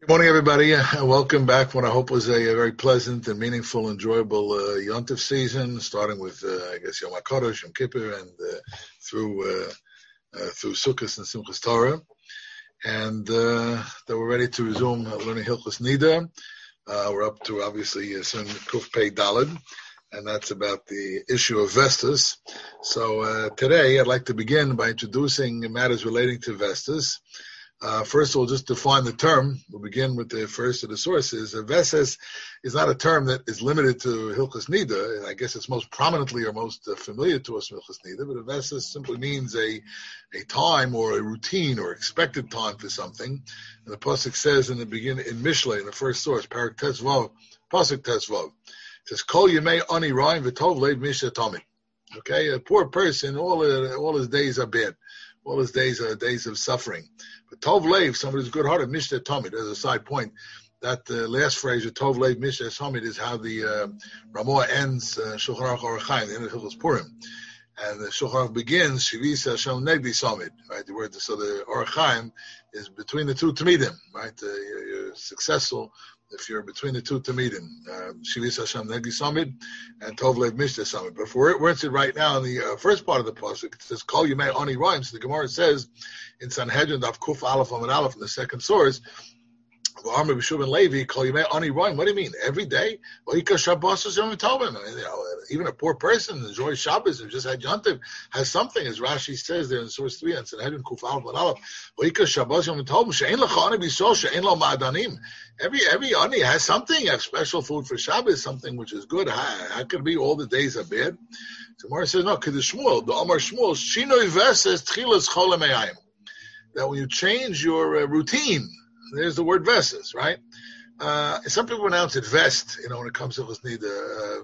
Good morning, everybody. Welcome back. What I hope was a very pleasant and meaningful, enjoyable Yontif season, starting with, Yom HaKodesh, Yom Kippur, and through Sukkot and Simchas Torah. And that we're ready to resume learning Hilchos Nida. We're up to, obviously, soon Kuf Pei Daled, and that's about the issue of Vestas. So today, I'd like to begin by introducing matters relating to Vestas. First of all, just define the term. We'll begin with the first of the sources. Vestas is not a term that is limited to Hilchos Nida. I guess it's most prominently or most familiar to us in Hilchos Nida, but a Vestas simply means a time or a routine or expected time for something. And the Pasuk says in the beginning, in Mishlei, in the first source, Parak Tesvav, Pasuk Tesvav, it says, Kol Yemei Ani Rayim V'tov Leiv Misha Tamid. Okay, a poor person, all his days are bad. All his days are days of suffering. But Tov Leiv, somebody who's good-hearted, Mishta Tamid, as a side point, that last phrase, Tov Leiv Mishta Tamid, is how the Ramah ends Shulchan Aruch Orach Chaim, the end of Hilchos Purim. And the Shulchan Aruch begins, Shivisa Hashem Negdi Samid, right? The word, so the Orach Chaim is between the two Tamidim, right? You're successful if you're between the two Tamidim, Shivis Hashem Negdi Samid and Tov Lev Mishta Samid. But if we're interested right now in the first part of the pasuk, it says Kol Yemei Ani Rayim. So the Gemara says in Sanhedrin Daf Kuf Aleph Amud Aleph in the second source, Amar B'Shuv and Levi Kol Yemei Ani Rayim. What do you mean? Every day? Well, Ika Shabbos Yom Tovim. Even a poor person enjoys Shabbos and just had Yontiv has something, as Rashi says there in source 3 and Sanhedrin Kuf Aleph Amud Aleph. Well, Ika Shabbos Yom Tovim She'en Lecha Ani B'Yisrael She'en Lo Ma'adanim. Every ani has something. You have special food for Shabbos, something which is good. How could it be all the days are bad? So Gemara says no. K'de Shmuel, the Amar Shmuel, Shinoi Veses Tchilas Chol Me'ayim. That when you change your routine, there's the word Veses, right? Some people pronounce it vest. When it comes to Nida,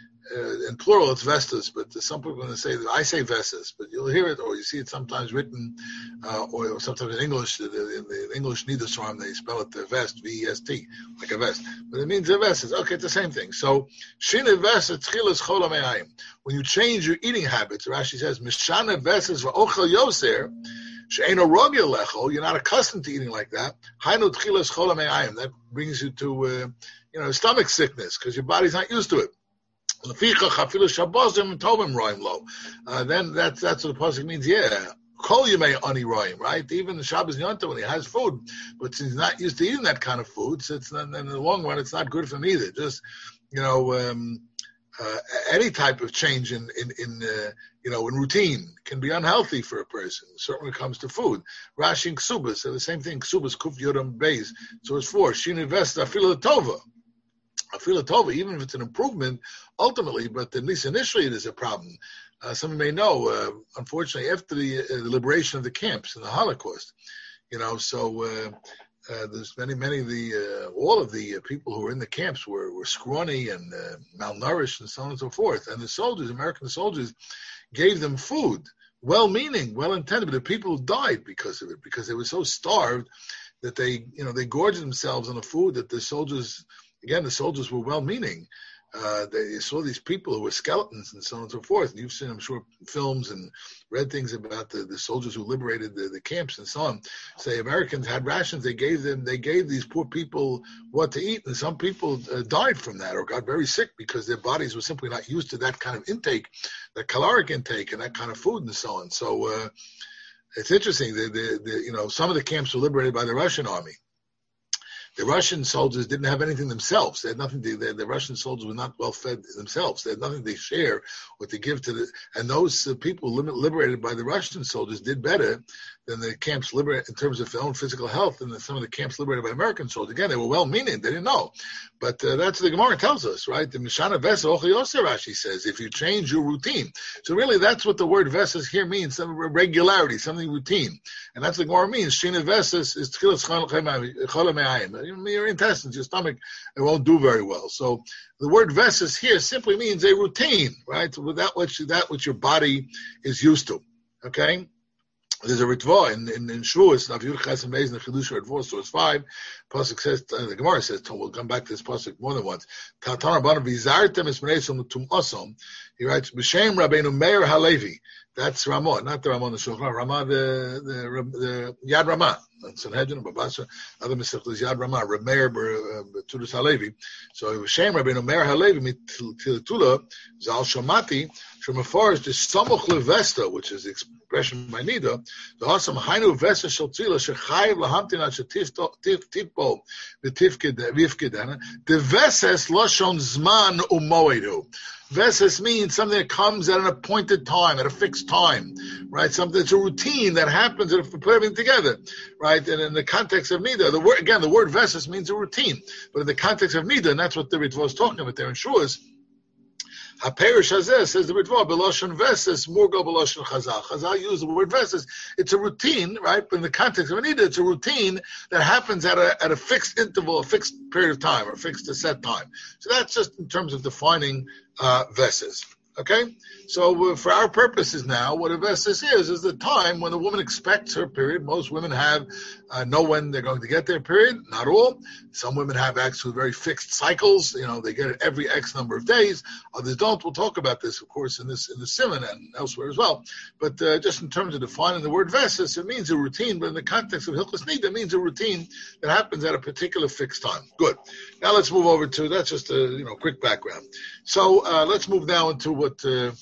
in plural it's vestas, but some people are going to say that I say vestas, but you'll hear it or you see it sometimes written, or sometimes in English. In the English Nida Swarm they spell it vest, V-E-S-T, like a vest, but it means a vestas. Okay, it's the same thing. So Shina Vestas Tchilas Chol Me'ayim. When you change your eating habits, Rashi says Mishana Vestas v'Ochel Yoser. You're not accustomed to eating like that. That brings you to stomach sickness because your body's not used to it. Then that's what the pasuk means. Yeah, Kol Yemei Ani Rayim, right? Even the Shabbos Yontif when he has food, but since he's not used to eating that kind of food, so it's not, in the long run it's not good for him either. Just any type of change in routine can be unhealthy for a person. Certainly when it comes to food. Rashi and Ksubas say the same thing. Ksubas Kuf Yodam Beis. So it's 4. Shina Vesta Afila Tova. Afila Tova, even if it's an improvement, ultimately, but at least initially it is a problem. Some of you may know, unfortunately, after the liberation of the camps in the Holocaust, there's many of the all of the people who were in the camps were scrawny and malnourished and so on and so forth. And the soldiers, American soldiers, gave them food, well-meaning, well-intended, but the people died because of it, because they were so starved that they gorged themselves on the food that the soldiers were well-meaning. They saw these people who were skeletons and so on and so forth. And you've seen, I'm sure, films and read things about the soldiers who liberated the camps and so on. Say Americans had rations. They gave these poor people what to eat, and some people died from that or got very sick because their bodies were simply not used to that kind of intake, that caloric intake and that kind of food and so on. So it's interesting. Some of the camps were liberated by the Russian army. The Russian soldiers didn't have anything themselves. They had nothing. The Russian soldiers were not well fed themselves. They had nothing to share or to give to the. And those people liberated by the Russian soldiers did better than the camps liberated in terms of their own physical health than some of the camps liberated by American soldiers. Again, they were well-meaning. They didn't know, but that's what the Gemara tells us, right? The Mishana Vesa Ochel Yoser, Rashi says, if you change your routine. So really, that's what the word Vesas here means: some regularity, something routine, and that's what the Gemara means. Shina Vesas is Tchilas Chol Me'ayim. Your intestines, your stomach, it won't do very well. So the word Vesas here simply means a routine, right? With that which your body is used to. Okay. There's a ritva in Shavuos, Nav Yud Ches Beis in the Chidush Ritva, source 5. Pasuk says, the Gemara says, we'll come back to this pasuk more than once. He writes, B'Shem Rabbeinu Meir Halevi. That's Ramah, not the Ramah the Shulchan. Ramah the Yad Ramah. Sanhedrin, Babasa, other Mesechtas Yad Ramah, Rameir Tudus Halevi. So it was Shem Rabbeinu Meir Halevi Mitila Zal Shamati Shemafar is the Samuch Levesta, which is the expression by Nida. The Hasam Hainu Vesta Shaltila Shechayiv Lahamtina Shetifbo Vivkidana. The Veses Lashon Zman Umoedu. Veses means something that comes at an appointed time, at a fixed time, right? Something that's a routine that happens to put everything together, right? And in the context of Nida, the word Veses means a routine, but in the context of Nida, and that's what the Ritva is talking about there in Shuas, HaPerish Hazeh says the Ritva, Beloshon Veses, Murgo Beloshon Chazal. Chazal use the word Veses. It's a routine, right? But in the context of Nida, it's a routine that happens at a fixed interval, a fixed period of time, or a fixed set time. So that's just in terms of defining Veses. Okay? So for our purposes now, what a Veses is the time when the woman expects her period. Most women know when they're going to get their period. Not all. Some women have actually very fixed cycles. They get it every X number of days. Others don't. We'll talk about this, of course, in the Siman and elsewhere as well. But just in terms of defining the word Veses, it means a routine. But in the context of Hilchos Nida, it means a routine that happens at a particular fixed time. Good. Now let's move over to, that's just a quick background. So let's move now into what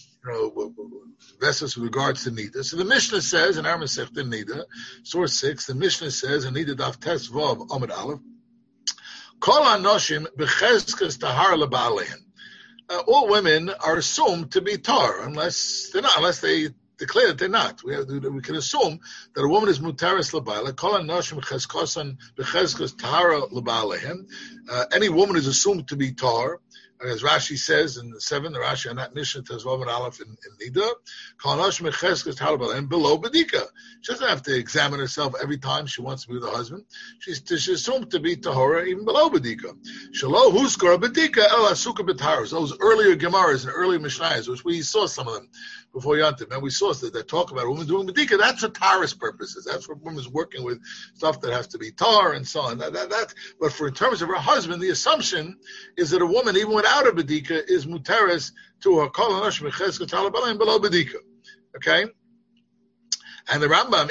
Veses with regards to Nida. So the Mishnah says in our Masechta Nida, source 6, the Mishnah says in Nida Daf Tes Vav Amud Aleph, Kol Anoshim Bechezkas Tahar Leba'alein. All women are assumed to be tar unless they declare that they're not. We can assume that a woman is mutaris l'baila. Kol hanoshim chezkosan bechezkos tahara l'ba'alehem. Any woman is assumed to be tar. As Rashi says in the 7, the Rashi on that Mishnah tells Vav and Aleph in Nida, Kol hanoshim bechezkos tahara l'ba'alehem below bedika. She doesn't have to examine herself every time she wants to be with her husband. She's assumed to be tahara even below bedika. Shalo huskar bedika el asuka b'taharos. Those earlier Gemaras and earlier Mishnayos, which we saw some of them before Yantiv, and we saw that talk about a woman doing bedika. That's for taharis purposes. That's for women's working with stuff that has to be tar and so on. But in terms of her husband, the assumption is that a woman, even without a bedika, is mutaris to her kol hanoshim bechezkos tahara l'ba'alehem below bedika. Okay, and the Rambam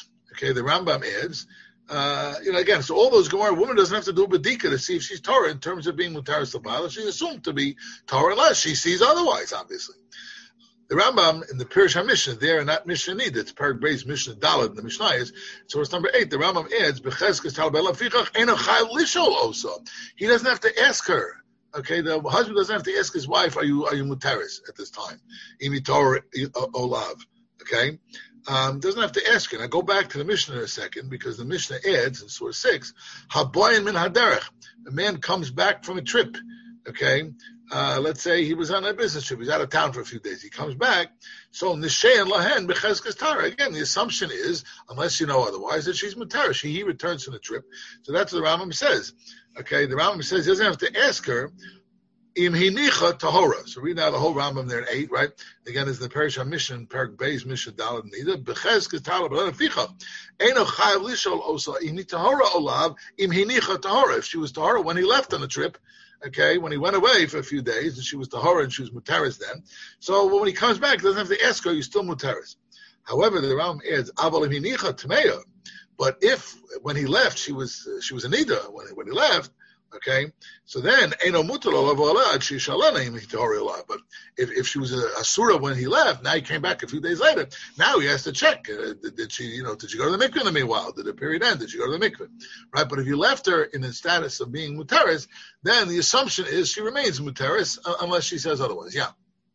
adds. Again, so all those Gemara, woman doesn't have to do a bedika to see if she's Torah in terms of being mutaris l'ba'ala. She's assumed to be Torah unless she sees otherwise, obviously. The Rambam in the Pirush HaMishnah, there in that Mishnah Nida, it's Perek Beis Mishnah Daled in the Mishnah is source number 8. The Rambam adds, "Bechezkes tal be'ela fichach eno chayv lishol oso." He doesn't have to ask her. Okay, the husband doesn't have to ask his wife, "Are you mutaris at this time?" Imi Torah olav. Okay, doesn't have to ask her. Now go back to the Mishnah in a second, because the Mishnah adds in source 6, "Haboyin min haderech." A man comes back from a trip. Okay. Let's say he was on a business trip. He's out of town for a few days. He comes back. So Nishay and Lahen bechezkes tara. Again, the assumption is, unless you know otherwise, that she's mutara. He returns from the trip. So that's what the Rambam says. Okay, the Rambam says he doesn't have to ask her. Im hinicha tahora. So read now the whole Rambam there in 8, right? Again, is the Perish HaMishnah, Perek Beis Mishnah Daled Nida. Bechezkes tara b'leila ficha. Eino chayav lishol osa. Im tahora olav. Im hinicha tahora. If she was tahora when he left on the trip. Okay, when he went away for a few days, and she was tahora and she was mutaris then. So when he comes back, he doesn't have to ask her, "You're still mutaris." However, the Rambam adds, "Aval hinicha tameya." But if when he left, she was a nida when he left. Okay, so then eno mutar olav ad shishalana im tahora olav. But if she was a asura when he left, now he came back a few days later. Now he has to check: did she go to the mikveh in the meanwhile? Did the period end? Did she go to the mikveh? Right. But if you left her in the status of being mutaris, then the assumption is she remains mutaris unless she says otherwise. Yeah.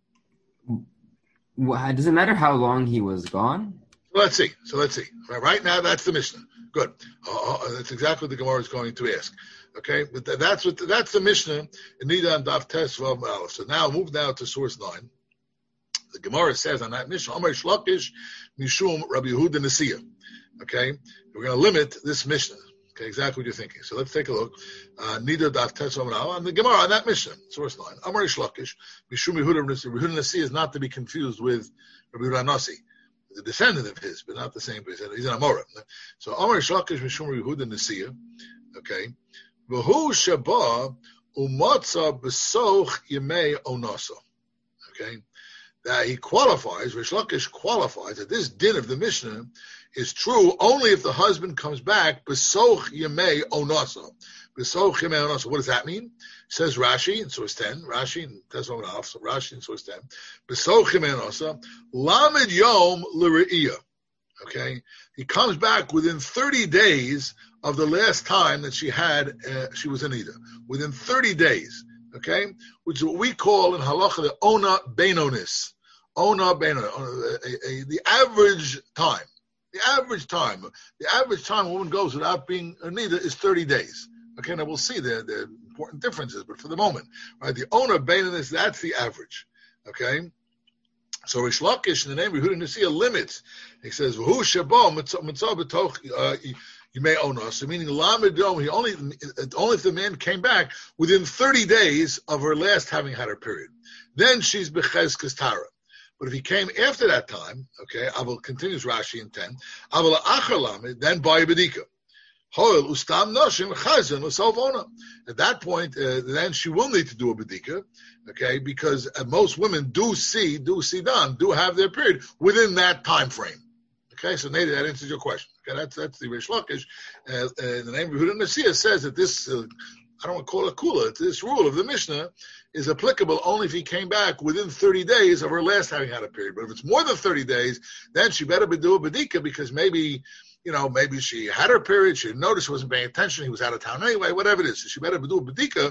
Does it matter how long he was gone? Let's see. Right now, that's the Mishnah. Good. That's exactly what the Gemara is going to ask. Okay, but that's the Mishnah in Nida and Daf Tes Vav Aleph. So now move to source 9. The Gemara says on that Mishnah, Amar Shlakish Mishum Rabbi Yehuda Nesiya. Okay, we're going to limit this Mishnah. Okay, exactly what you're thinking. So let's take a look. Nida Daf Tes Vav Aleph and the Gemara on that Mishnah, source 9. Amar Shlakish Mishum Yehuda Nesiya. Yehuda Nesiya is not to be confused with Rabbi Yehuda Nasi, the descendant of his, but not the same person. He's an Amora. So Amar Shlakish Mishum Yehuda Nesiya. Okay. V'hu shaba umatza b'soch yemei onoso. Okay, that he qualifies, Rish Lakish qualifies that this din of the Mishnah is true only if the husband comes back B'soch Yemei Onasa. B'soch Yemei Onasa. What does that mean? Says Rashi in source 10. Rashi in Tesla Off. So Rashi in source 10. B'soch Yemei Onasa. Lamed Yom L'Re'iyah. Okay, he comes back within 30 days of the last time that she was in Nida. Within 30 days. Okay, which is what we call in halacha the ona beinonis. Ona beinonis. The average time. The average time a woman goes without being a nida is 30 days. Okay, now we'll see the important differences, but for the moment, right, the ona beinonis, that's the average. Okay. So Rish Lakish in the name of Yehuda Nasiya limits. He says, "V'hu shabo mitzvah b'toch yimei onos." Meaning, lamed yom. He only if the man came back within 30 days of her last having had her period, then she's bechezkas tara. But if he came after that time, okay, Aval continues Rashi in 10. Aval achar lamed, then by bedika. Hoil ustam noshim chazan l'sovona. At that point, then she will need to do a bedika, okay, because most women do have their period within that time frame. Okay, so Nate, that answers your question. Okay, that's the Rish Lakish. The name of Yehuda Nasiya says that this, I don't want to call it kula, this rule of the Mishnah is applicable only if he came back within 30 days of her last having had a period. But if it's more than 30 days, then she better do a bedika because maybe she had her period, she didn't notice, she wasn't paying attention, he was out of town anyway, whatever it is. So she better do a bedika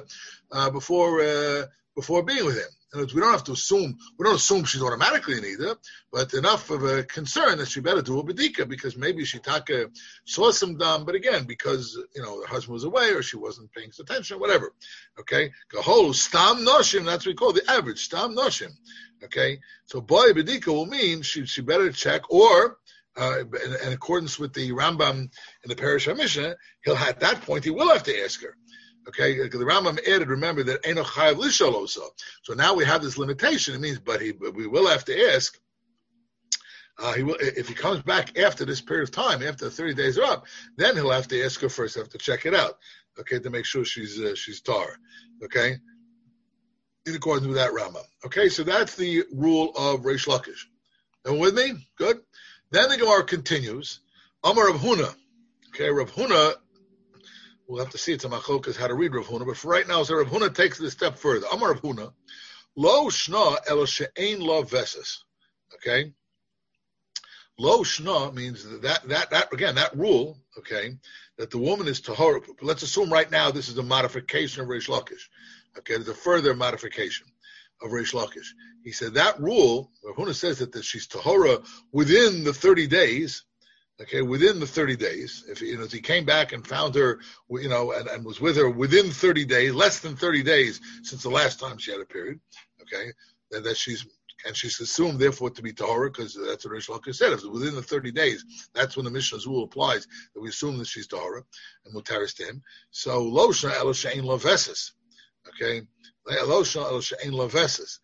before being with him. And we don't assume she's automatically in either, but enough of a concern that she better do a bedika because maybe she saw some dam, but again, because, her husband was away or she wasn't paying attention, whatever. Okay? Kahol, stam noshim, that's what we call the average, stam noshim. Okay? So boy bedika will mean she better check, or in accordance with the Rambam in the Parish HaMishnah, at that point he will have to ask her. Okay, because the Rambam added, remember that Eino Chayav Lishol also. So now we have this limitation. It means, but we will have to ask. He will, if he comes back after this period of time, after the 30 days are up, then he'll have to ask her first. Have to check it out, okay, to make sure she's tar. Okay, in accordance with that Rambam. Okay, so that's the rule of Reish Lakish. Everyone with me? Good. Then the Gemara continues. Amar Rav Huna. Okay, Rav Huna. We'll have to see it's a machokas how to read Rav Huna, but for right now, so Rav Huna takes it a step further. Amar Rav Huna, lo shna el she'ein lo veses. Okay, lo shna means that again that rule. Okay, that the woman is tahora. Let's assume right now this is a modification of Reish Lakish. Okay, there's a further modification of Reish Lakish. He said that rule. Rav Huna says that she's tahora within the 30 days. Okay, within the 30 days, if he came back and found her, and was with her within 30 days, less than 30 days since the last time she had a period, okay, that she's assumed therefore to be tahora because that's what Rish Lakish said. If it's within the 30 days, that's when the Mishnah's rule applies that we assume that she's tahora and mutaris to him. So lo shna el she'ein lo veses, okay, lo shna el she'ein lo veses.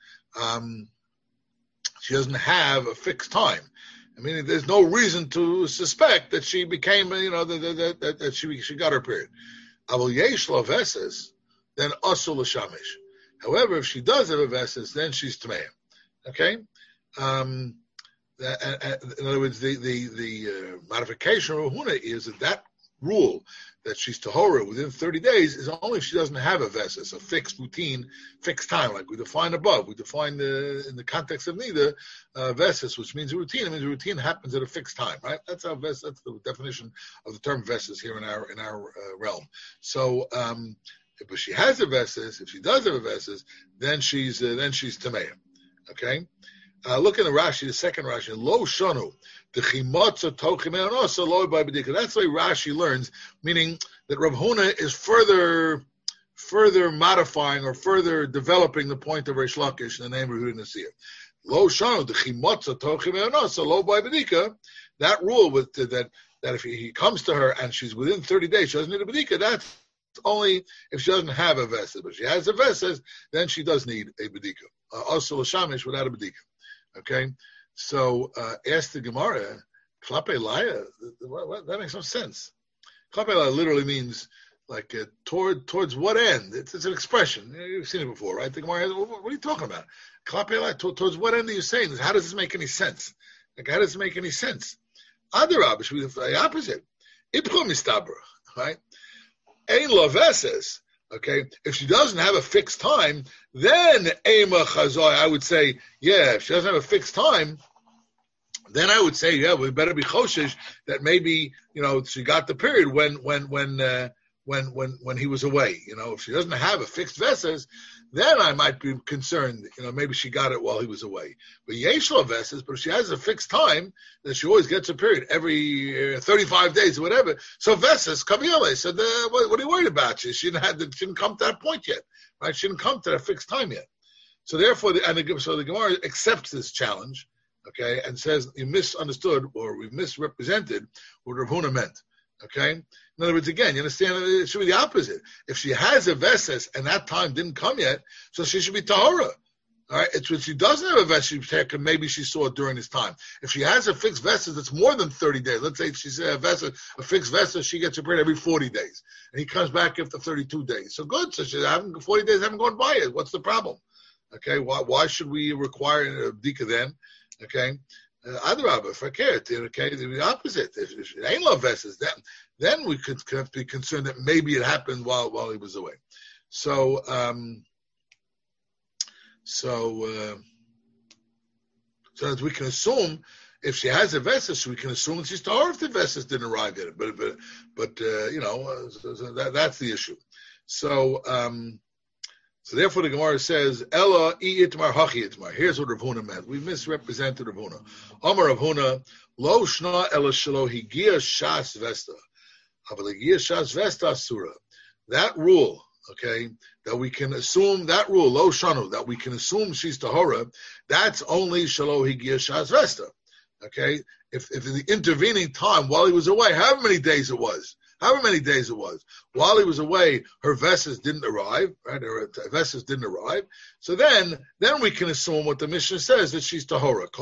She doesn't have a fixed time. I mean, there's no reason to suspect that she became, that she got her period. Avol yesh la veses, then asul l'shamish. However, if she does have a veses, then she's tmeya. Okay. In other words, the modification of Huna is that rule that she's tahora within 30 days is only if she doesn't have a veses, a fixed routine, fixed time, like we defined above. We defined in the context of neither veses, which means a routine. It means a routine happens at a fixed time, right? That's that's the definition of the term veses here in our realm. So, but she has a veses. If she does have a veses, then she's tameya. Okay. Look in the Rashi, the second Rashi, lo shonu, the chimotza tochimei onosa lo by bedika. That's the way Rashi learns, meaning that Rav Huna is further modifying or further developing the point of Reish Lakish in the name of Yehuda Nasiya. Lo shonu, the chimotza tochimei onosa lo by bedika. That rule with that if he comes to her and she's within 30 days, she doesn't need a bedika. That's only if she doesn't have a veses. But if she has a veses, then she does need a bedika. Also a shamish without a bedika. Okay, so ask the Gemara, Klape Laya, that makes no sense. Klape Laya literally means towards what end? It's an expression. You've seen it before, right? The Gemara, what are you talking about? Towards what end are you saying this? How does this make any sense? How does it make any sense? Adarab should be the opposite. Ipchum mistabra, right? Ein laveses. Okay, if she doesn't have a fixed time, then ema chazoi. I would say, yeah. If she doesn't have a fixed time, then I would say, yeah, we better be choshesh that maybe she got the period when he was away. If she doesn't have a fixed veses, then I might be concerned. Maybe she got it while he was away. But yeshla veses, but if she has a fixed time, then she always gets a period every 35 days or whatever. So veses kaviyale said, what are you worried about? She didn't come to that point yet, right? She didn't come to that fixed time yet. So therefore, the Gemara accepts this challenge, okay, and says you misunderstood or we misrepresented what Rav Huna meant. Okay? In other words, again, you understand, it should be the opposite. If she has a veses and that time didn't come yet, so she should be tahora. All right? It's when she doesn't have a veses, maybe she saw it during this time. If she has a fixed veses, it's more than 30 days. Let's say she's a fixed veses, she gets a period every 40 days. And he comes back after 32 days. So good. So 40 days haven't gone by yet. What's the problem? Okay? Why should we require a bdika then? Okay? Adrabah, fakir, okay, the opposite. If it ain't love veses, then we could be concerned that maybe it happened while he was away. So as we can assume, if she has a veses, we can assume she's tahor if the veses didn't arrive yet. But so that's the issue. So therefore, the Gemara says, "Ella itmar hachi itmar." Here's what Rav Huna meant. We misrepresented Rav Huna. Amar Rav Huna, lo shna ela shelo higia shas vesta, aval higia shas vesta asura. That rule, okay, that we can assume that rule, lo shanu, that we can assume she's tahora. That's only shelo higia shas vesta. Okay, if in the intervening time while he was away, however many days it was. While he was away, her veses didn't arrive, right? Her veses didn't arrive. So then we can assume what the Mishnah says, that she's tahora.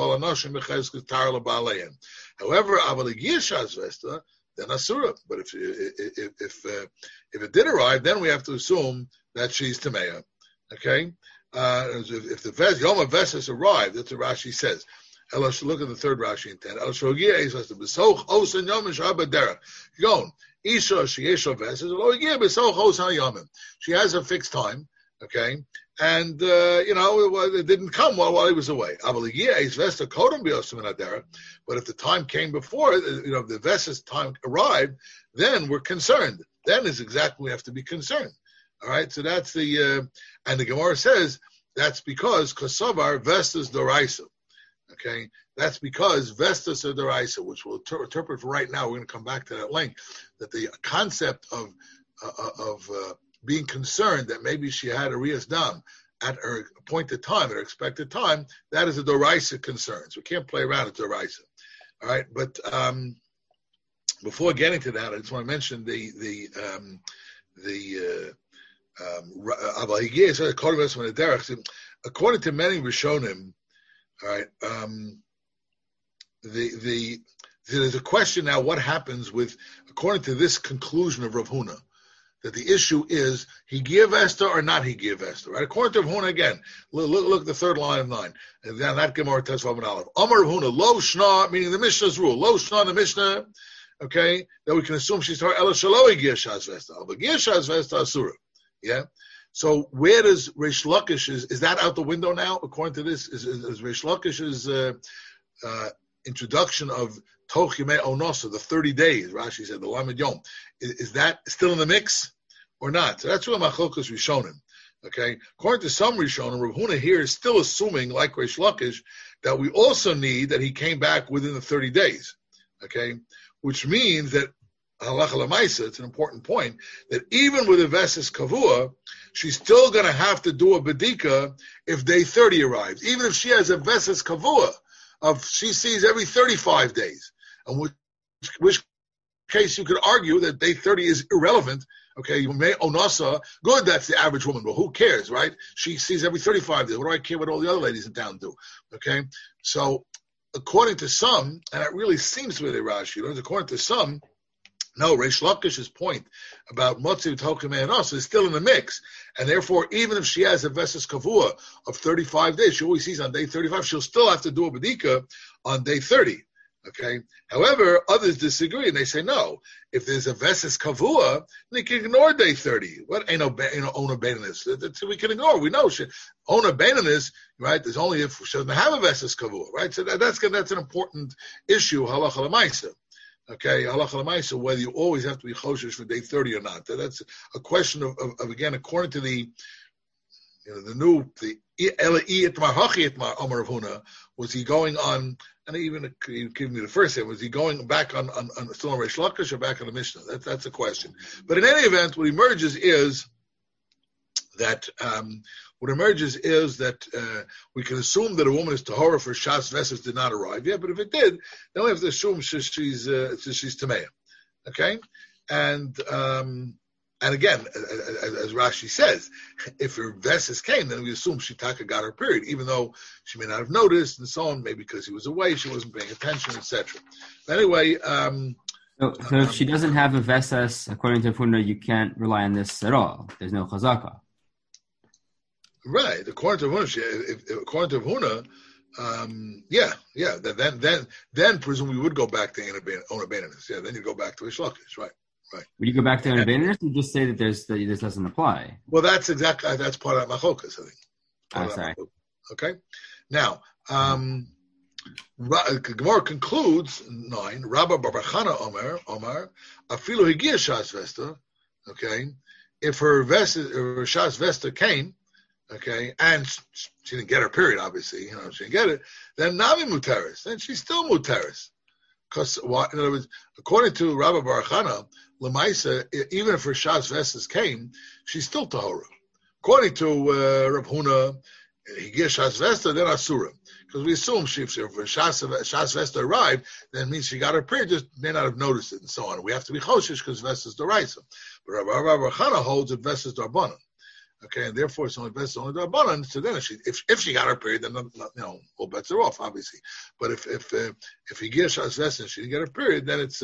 However, avaligi vesta, then asura. But if it did arrive, then we have to assume that she's tameya. Okay? If the Yom Veses arrived, that's what Rashi says. Look at the third Rashi in 10. She has a fixed time, okay, and it didn't come while he was away. But if the time came before, the Veses time arrived, then we're concerned. Then is exactly we have to be concerned. All right, so that's and the Gemara says that's because Kosovar Vestas Doraisa. Okay, that's because Vestas are Deraisa, which we'll interpret for right now. We're going to come back to that link. That the concept of being concerned that maybe she had a Rias Dam at her appointed time, at her expected time, that is a Deraisa concern. So we can't play around with Deraisa. All right, but before getting to that, I just want to mention according to many Rishonim. All right. There's a question now. What happens with, according to this conclusion of Rav Huna, that the issue is he give Esther or not he give Esther? Right. According to Rav Huna again, look at the third line of 9, and then that Gemara Tes Vav and Aleph. Amar Rav Huna lo shna, meaning the Mishnah's rule. Lo shna the Mishnah. Okay, that we can assume she's her ela shaloi giyashas vesta, but giyashas vesta asura. Yeah. So where does Reish Lakish is that out the window now? According to this, is Reish Lakish's introduction of Toch Yemei Onosa, the 30 days? Rashi said the Lamed Yom. Is that still in the mix or not? So that's where Machlokas Rishonim. Okay, according to some Rishonim, Rav Huna here is still assuming, like Reish Lakish, that we also need that he came back within the 30 days. Okay, which means that halacha l'maisa, it's an important point, that even with a Veses Kavua, she's still going to have to do a Bedika if day 30 arrives. Even if she has a Veses Kavua, she sees every 35 days. In which case you could argue that day 30 is irrelevant. Okay, you may onasa, good, that's the average woman, but who cares, right? She sees every 35 days. What do I care what all the other ladies in town do? Okay, so according to some, and it really seems to be the Rashi, according to some, No, Reish Lakish's point about Motzi Tokameh and us is still in the mix. And therefore, even if she has a Veses Kavua of 35 days, she always sees on day 35, she'll still have to do a Badika on day 30. Okay. However, others disagree and they say no. If there's a Veses Kavua, then you can ignore day 30. What ain't Ona Benanis? We can ignore. We know she Ona Benanis, right? There's only if she doesn't have a Veses Kavua, right? So that's an important issue, halacha l'maisa. Okay, halacha l'maisa, whether you always have to be choshesh for day 30 or not. That's a question of again, according to the Ela Itmar Hachi Itmar Amar of Huna, was he going on? And even give me the first hit. Was he going back on still on Reish Lakish or back on the Mishnah? That's a question. But in any event, what emerges is that we can assume that a woman is tahora for Shas Veses did not arrive yet. But if it did, then we have to assume she's Tameya. Okay, and again, as Rashi says, if her Veses came, then we assume Shitaka got her period, even though she may not have noticed and so on, maybe because he was away, she wasn't paying attention, etc. Anyway, so if she doesn't have a Veses, according to Huna, you can't rely on this at all. There's no chazaka. Right. According to Huna, then presumably we would go back to Ona Benanis. Yeah, then you go back to Reish Lakish, right. Right. Would you go back to an abandonment or just say that this doesn't apply? Well, that's part of that machokas, I think. Sorry. Okay. Now, Gemara concludes 9. Rabba Barbachana Omar Afilu Higia Shas Vesta. Okay, if her Shas Vesta came, okay, and she didn't get her period, obviously, she didn't get it, then Nami Mutaris, then she's still Mutaris. Because, in other words, according to Rabbi Barachana, Lamaisa, even if her Shas Vestas came, she's still Tahora. According to Rav Huna, he gives Shas Vesta, then Asura. Because we assume if her Shas Vesta arrived, then it means she got her period, just may not have noticed it, and so on. We have to be Choshish because Vestas Doraisa. But Rabbi Barachana holds that Vestas Darbanan. Okay, and therefore it's only best only Darbanan. So then, if she got her period, then all bets are off, obviously. But if he gives Shas Vesta and she didn't get her period, then it's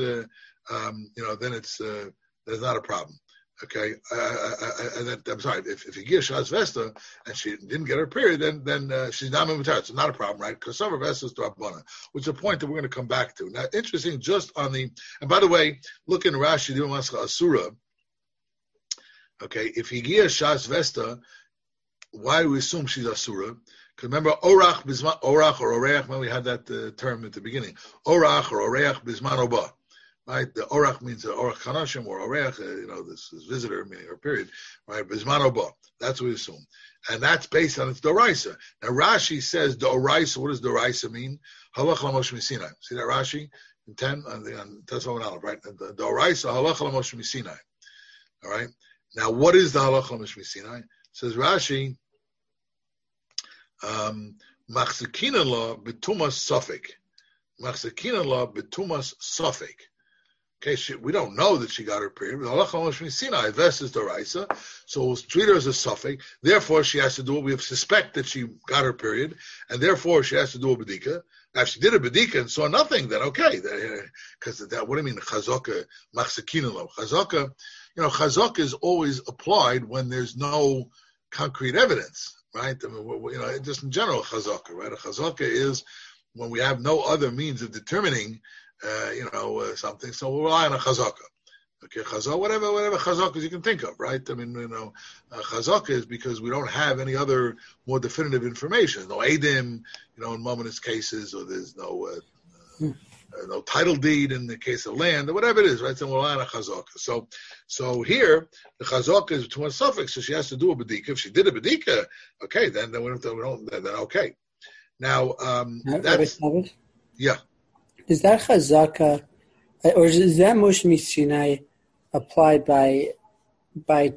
there's not a problem. Okay, I'm sorry. If he gives Shas Vesta and she didn't get her period, then she's not Mimitar. So not a problem, right? Because some of Vestas Darbanan, which is a point that we're going to come back to. Now, interesting, just on the and by the way, look in Rashi the Mascha Asura. Okay, if he gives Shas Vesta, why do we assume she's Asura? Because remember, Orach or Oreach, when we had that term at the beginning, Orach or Oreach Bisman Oba. Right? The Orach means Orach Chanashim or Oreach, this visitor, meaning her period. Right? Bisman Oba. That's what we assume. And that's based on its Doraisa. Now, Rashi says Doraisa, what does Doraisa mean? Halach Lamosh Misinai. See that Rashi? In 10, on Tesvav and Aleph, right? The Doraisa, Halach Lamosh Misinai. All right? Now, what is the halacha mishmi Sinai? Says Rashi, machzikinan la betumas sofik. Machzikinan la betumas sofik. Okay, we don't know that she got her period. But halacha mishmi Sinai, Ves is Doraisa, so we'll treat her as a sofik. Therefore, she has to do it. We suspect that she got her period, and therefore she has to do a bedika. Now, if she did a bedika and saw nothing, then okay. Because what do you mean, chazaka, machzikinan la? Chazaka, chazaka is always applied when there's no concrete evidence, right? I mean, just in general, chazaka, right? A chazaka is when we have no other means of determining, something. So we rely on a chazaka. Okay, chazaka, whatever chazakas you can think of, right? I mean, chazaka is because we don't have any other more definitive information. No edim, in Mominist cases, or there's no title deed in the case of land, or whatever it is, right? So we're relying on a chazaka. So here the chazaka is to one suffix, so she has to do a bedika. If she did a bedika, okay, then then okay. Now that's yeah. Is that chazaka, or is that Moshe Sinai applied by the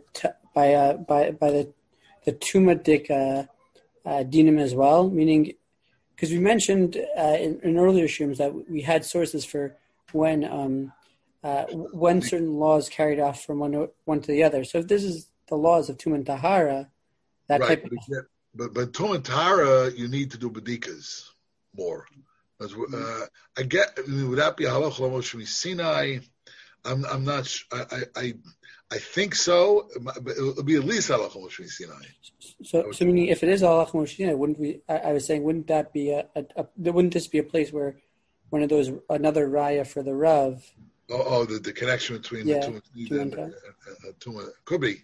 Tumadik dinim as well? Meaning, because we mentioned in earlier shums that we had sources for when certain laws carried off from one to the other. So if this is the laws of Tum and Tahara, that right, type of... But Tum and Tahara, you need to do bedikas more. Would that be halacha l'Moshe Sinai? I'm not. I think so, but it'll be at least halacha Moshe Sinai. So meaning if it is halacha Moshe Sinai, wouldn't we? I was saying, wouldn't that be wouldn't this be a place where one of those another raya for the Rav? The connection between the two and Tuma could be.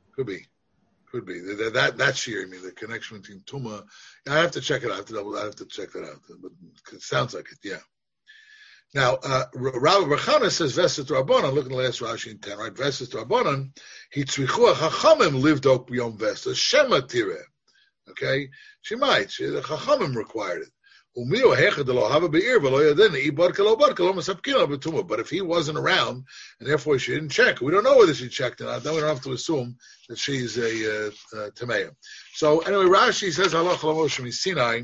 That shear, I mean, the connection between Tuma. I have to check it out. I have to check that out. But it sounds like it, yeah. Now, Rabbi Bechana says, Vesas Rabbanan, look at the last Rashi in 10, right? Vesas Rabbanan, Hitzrichu HaChachamim lived up beyond Vesas, Shema Tireh. Okay? She might. The Chachamim required it. But if he wasn't around, and therefore she didn't check, we don't know whether she checked or not, then we don't have to assume that she's a Tameya. So anyway, Rashi says, Halach Moshe Sinai,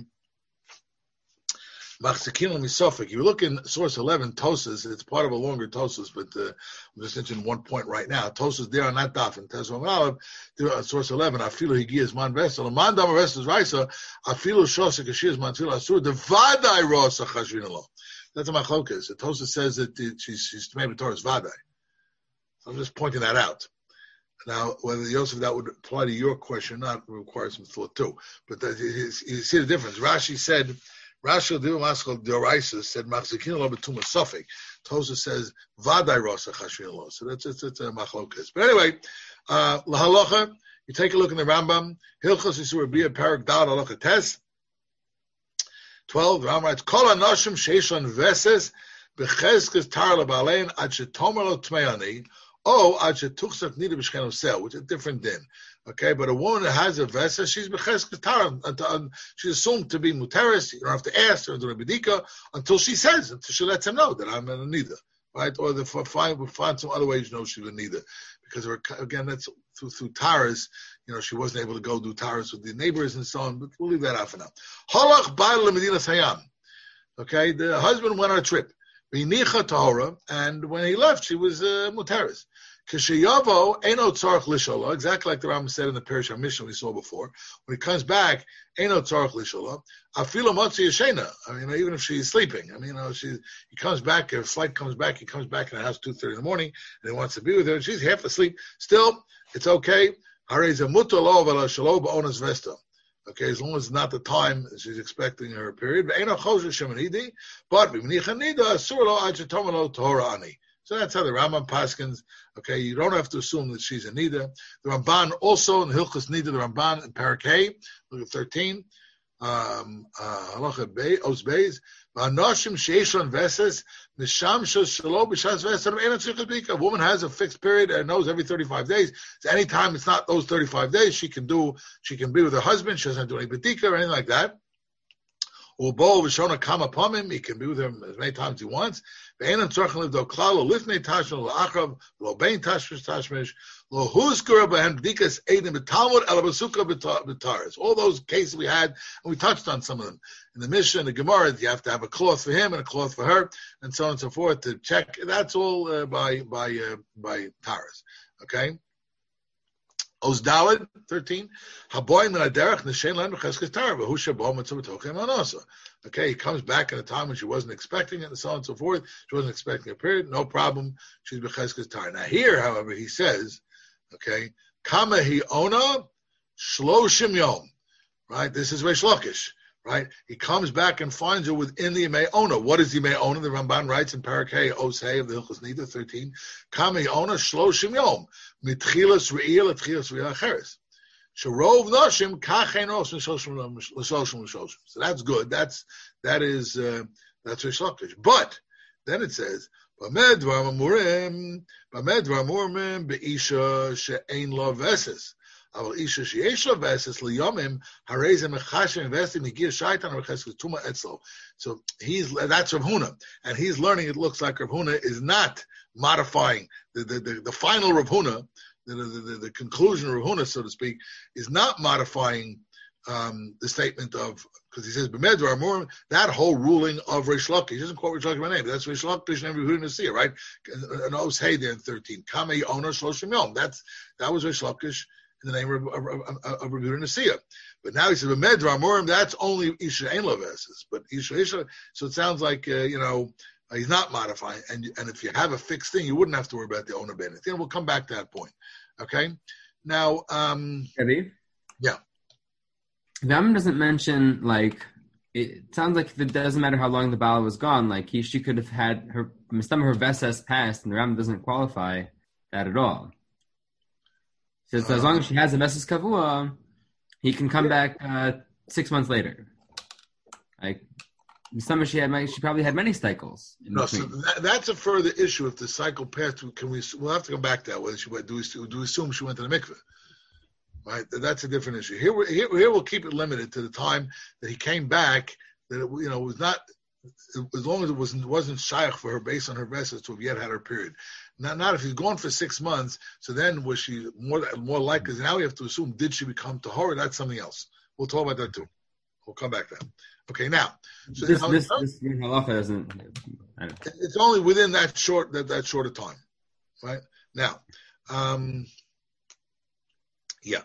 If you look in source 11, Tosas, it's part of a longer Tosas, but I'm just mentioning one point right now. Tosas there on that daf in Tesvav Aleph, there on source 11. Afilu higiyas man vesel, man dam vesel raisa. Afilu shosek ashiyas man tefillah asur. The vaday rosa chashvin lo. That's a machlokas. The Tosas says that she's maybe Torah's vaday. I'm just pointing that out. Now, whether Yosef that would apply to your question or not requires some thought too. But you see the difference. Rashi said. Rashi Divamaskel Doraisa said Machzikin lo betuma sofik. Tosa says Vaday Rosa Chashvin lo. So it's a machlokas. But anyway, lahalocha. You take a look in the Rambam. Hilchos Yisur Bia Parak Dal Halacha Tes 12. The Rambam writes Kol Anoshim Sheishon Veses Bechezkes Tar LaBalein Ad Shetomer Lo Tmeani O Ad Shetuchsak Nida B'Shchen Osel, which is a different din. Okay, but a woman that has a vesa, she's becheskes Tara. She's assumed to be muteris. You don't have to ask her, do a bedika, until she says, until she lets him know that I'm a nida, right? Or we'll find some other ways you know she's a nida. Because, again, that's through taras. You know, she wasn't able to go do taras with the neighbors and so on, but we'll leave that out for now. Halach ba'al le'medina sayam. Okay, the husband went on a trip. V'nicha tahora, and when he left, she was muteris. Kishayavo eno tzarich lishola, exactly like the Rambam said in the Perish HaMishnah we saw before. When he comes back, eno tzarich lishola, afilo motzi yeshena. I mean, even if she's sleeping, I mean, he comes back. If flight comes back, he comes back in the house 2:30 in the morning, and he wants to be with her. And she's half asleep. Still, it's okay. Hareza mutalo v'la shalo ba'onas vesta. Okay, as long as it's not the time she's expecting her period. But eno chosher shemanidi, but b'mnicha nida surlo ad shetomalo tahora ani. So that's how the Rambam paskins. Okay, you don't have to assume that she's a nida. The Ramban also in the Hilchos Nida, the Ramban in Parak Hay, look at 13. Halacha Os Beis. V'anoshim sheishon veses misham shelo b'shas veses ena tzrichas bika. A woman has a fixed period and knows every 35 days. So anytime it's not those 35 days, she can be with her husband. She doesn't have to do any bedika or anything like that. Ubo v'shona come upon him. He can be with him as many times as he wants. Ve'enan tzorchen livdo klal lo lifnei tashmish lo achav lo bein tashmish lo huskura b'hem b'dikas edim b'talmud ela b'sukkah b'taris. All those cases we had, and we touched on some of them in the Mishnah and the Gemara. You have to have a cloth for him and a cloth for her, and so on and so forth to check. That's all by taris. Okay. Ozdalid 13. Okay, he comes back at a time when she wasn't expecting it, and so on and so forth. She wasn't expecting a period, no problem. She's becheskes tar. Now here, however, he says, okay, kama hi ona shloshim yom. Right, this is Reish Lakish. Right, he comes back and finds her within the Yemei Ona. What is the Yemei Ona? The Ramban writes in Parak Hay Osei of the Hilchos Nida 13. Kami Ona Shloshim Yom Mitchilas Re'il Atchilas Re'il Acheres. Sharov Noshim Kachein Os L'Shloshim L'Shloshim. So that's good. That's Reish Lakish. But then it says Bamed V'Amurim Be'isha She'ein Lo Veses. So he's that's Rav Huna, and he's learning. It looks like Rav Huna is not modifying the final Rav Huna, the conclusion of Rav Huna, so to speak, is not modifying the statement of, because he says that whole ruling of Reish Lakish. He doesn't quote Reish Lakish by name, but that's Reish Lakish and Rehuda Nasiya, right? And Os Hey there in 13. Kamei Ona Shloshim Yom. That was Reish Lakish in the name of Rehuda Nasiya. But now he says, that's only Isha Ein Lo Veses. But Isha, so it sounds like, He's not modifying, and if you have a fixed thing, you wouldn't have to worry about the owner benefit. Then we'll come back to that point. Okay. Now, yeah. Ram doesn't mention it sounds like it doesn't matter how long the Bala was gone. She could have had some of her Vesas passed, and the Ram doesn't qualify that at all. So as long as she has a Vesas Kavua, he can come back 6 months later. Some she probably had many cycles. No, so that's a further issue. If the cycle passed, we'll have to come back to that. Whether she went, do we assume she went to the mikveh? Right, that's a different issue. Here we'll keep it limited to the time that he came back. That it was not, as long as it wasn't shaykh for her based on her vesses to have yet had her period. Not if he's gone for 6 months. So then was she more likely? Now we have to assume, did she become tahora? That's something else. We'll talk about that too. We'll come back to that. Okay, now. So this halacha doesn't. It's only within that short of time, right? Now, yeah.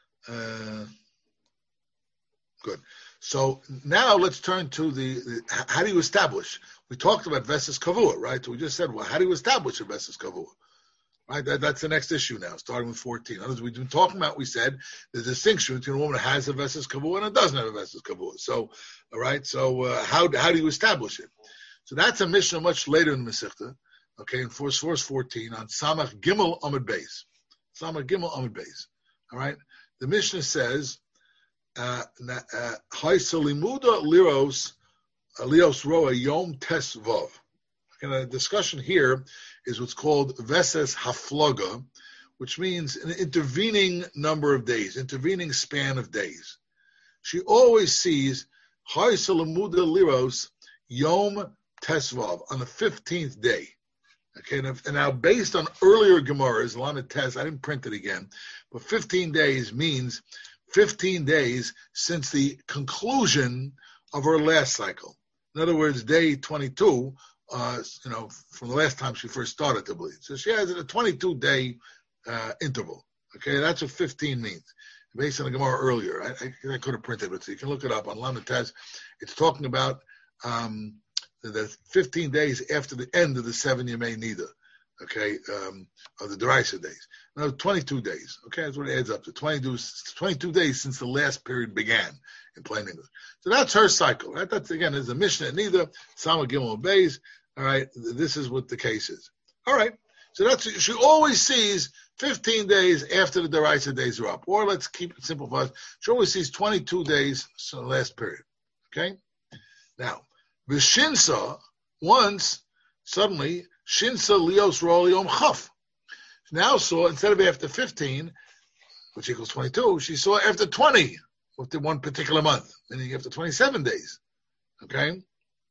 Good. So now let's turn to the how do you establish? We talked about Vesas Kavua, right? So we just said, well, how do you establish a Vesas Kavua? Right? That's the next issue now, starting with 14. Others we've been talking about, we said the distinction between a woman that has a Vesas Kavua and a doesn't have a Vesas Kavua. So, all right. So how do you establish it? So that's a Mishnah much later in the Masechta. Okay, in verse 14 on Samach Gimel Amud Beis. Samach Gimel Amud Beis. All right. The Mishnah says, "Haisalimuda lios roa yom tes vav." And the discussion here is what's called Veses Hafloga, which means an intervening number of days, intervening span of days. She always sees Haisalimuda liros yom tes vav on the 15th day. Okay, and now based on earlier Gemaras, Lamed Tes, I didn't print it again, but 15 days means 15 days since the conclusion of her last cycle. In other words, day 22, from the last time she first started to bleed. So she has a 22-day interval. Okay, that's what 15 means. Based on the Gemara earlier, I could have printed it, so you can look it up on Lamed Tes. It's talking about the 15 days after the end of the 7 Yemei Nida, okay, of the Deraisa days. Now, 22 days, okay, that's what it adds up to. 22 days since the last period began in plain English. So that's her cycle, right? That's, again, there's a Mishnah in Nida, Sama Gimel Beis, all right, this is what the case is. All right, so she always sees 15 days after the Deraisa days are up. Or let's keep it simple for us. She always sees 22 days, so the last period, okay? Now, Vishinsa, once, suddenly, Shinsa Lios Roliom Chaf. Now saw, instead of after 15, which equals 22, she saw after 20, with the one particular month, meaning after 27 days. Okay?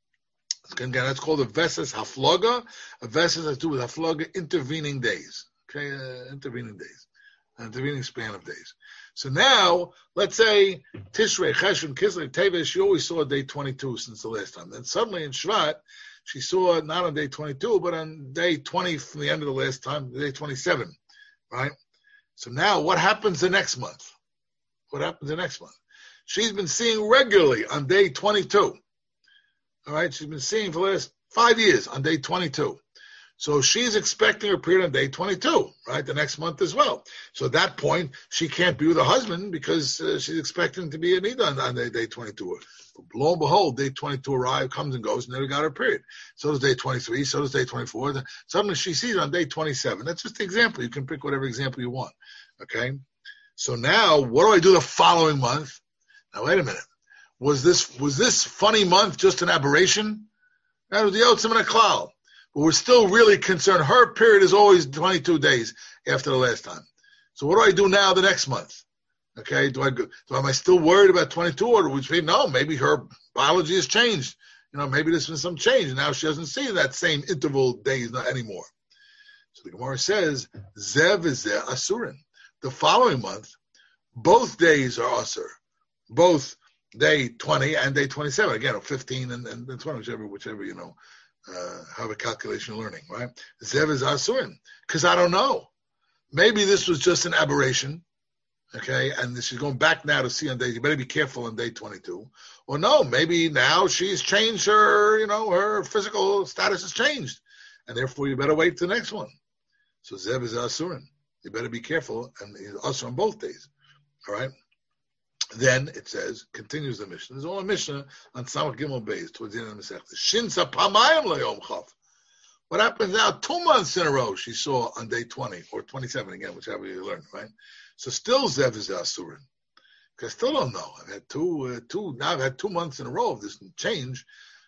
Again, that's called a Veses Hafloga. A Veses has to do with Hafloga, intervening days. Okay? Intervening days. An intervening span of days. So now, let's say Tishrei, Cheshvan, Kislev, Teves, she always saw day 22 since the last time. Then suddenly in Shvat, she saw it not on day 22, but on day 20 from the end of the last time, day 27, right? So now what happens the next month? What happens the next month? She's been seeing regularly on day 22. All right, she's been seeing for the last 5 years on day 22. So she's expecting her period on day 22, right? The next month as well. So at that point, she can't be with her husband because she's expecting to be a nida on day 22. But lo and behold, day 22 arrives, comes and goes, and never got her period. So does day 23, so does day 24. Suddenly she sees it on day 27. That's just the example. You can pick whatever example you want, okay? So now, what do I do the following month? Now, wait a minute. Was this funny month just an aberration? That was the Yotzim and a Klal. But we're still really concerned. Her period is always 22 days after the last time. So what do I do now the next month? Okay, am I still worried about 22, or do we say, no, maybe her biology has changed. Maybe there's been some change. Now she doesn't see that same interval days anymore. So the Gemara says, Zev is there Asurin. The following month, both days are Asur. Both day 20 and day 27. Again, 15 and 20, whichever have a calculation learning, right? Zev is Asurin. Because I don't know. Maybe this was just an aberration, Okay, and she's going back now to see on day. You better be careful on day 22. Or no, maybe now she's changed her. Her physical status has changed, and therefore you better wait till the next one. So Zev is Asurin. You better be careful, and he's Asur on both days. All right. Then it says, continues the Mishnah. There's only a Mishnah on Samach Gimel Beis towards the end of the Masechta. Shinsa pamayim le'yom chav. What happens now? 2 months in a row she saw on day 20 or 27 again, whichever you learn, right? So still Zev is Asurin. Because I still don't know. I've had now I've had 2 months in a row of this change.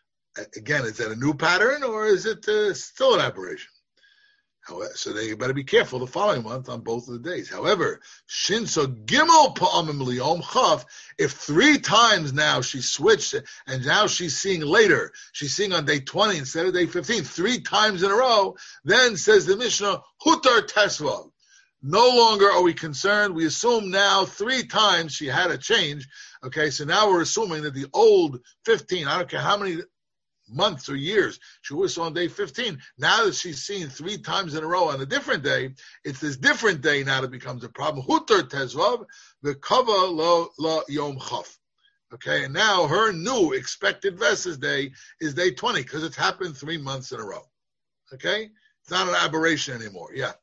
Again, is that a new pattern or is it still an aberration? However, so they better be careful the following month on both of the days. However, Shinso Gimel Pa'amim Liyom Chav, if 3 times now she switched and now she's seeing later, she's seeing on day 20 instead of day 15, 3 times in a row, then says the Mishnah, Hutar Tesvav. No longer are we concerned. We assume now 3 times she had a change. Okay, so now we're assuming that the old 15, I don't care how many months or years she was on day 15. Now that she's seen 3 times in a row on a different day, it's this different day now that becomes a problem. Hutar Tezvav, the kava lo yom chaf. Okay, and now her new expected Vesas day is day 20 because it's happened 3 months in a row. Okay, it's not an aberration anymore. Yeah.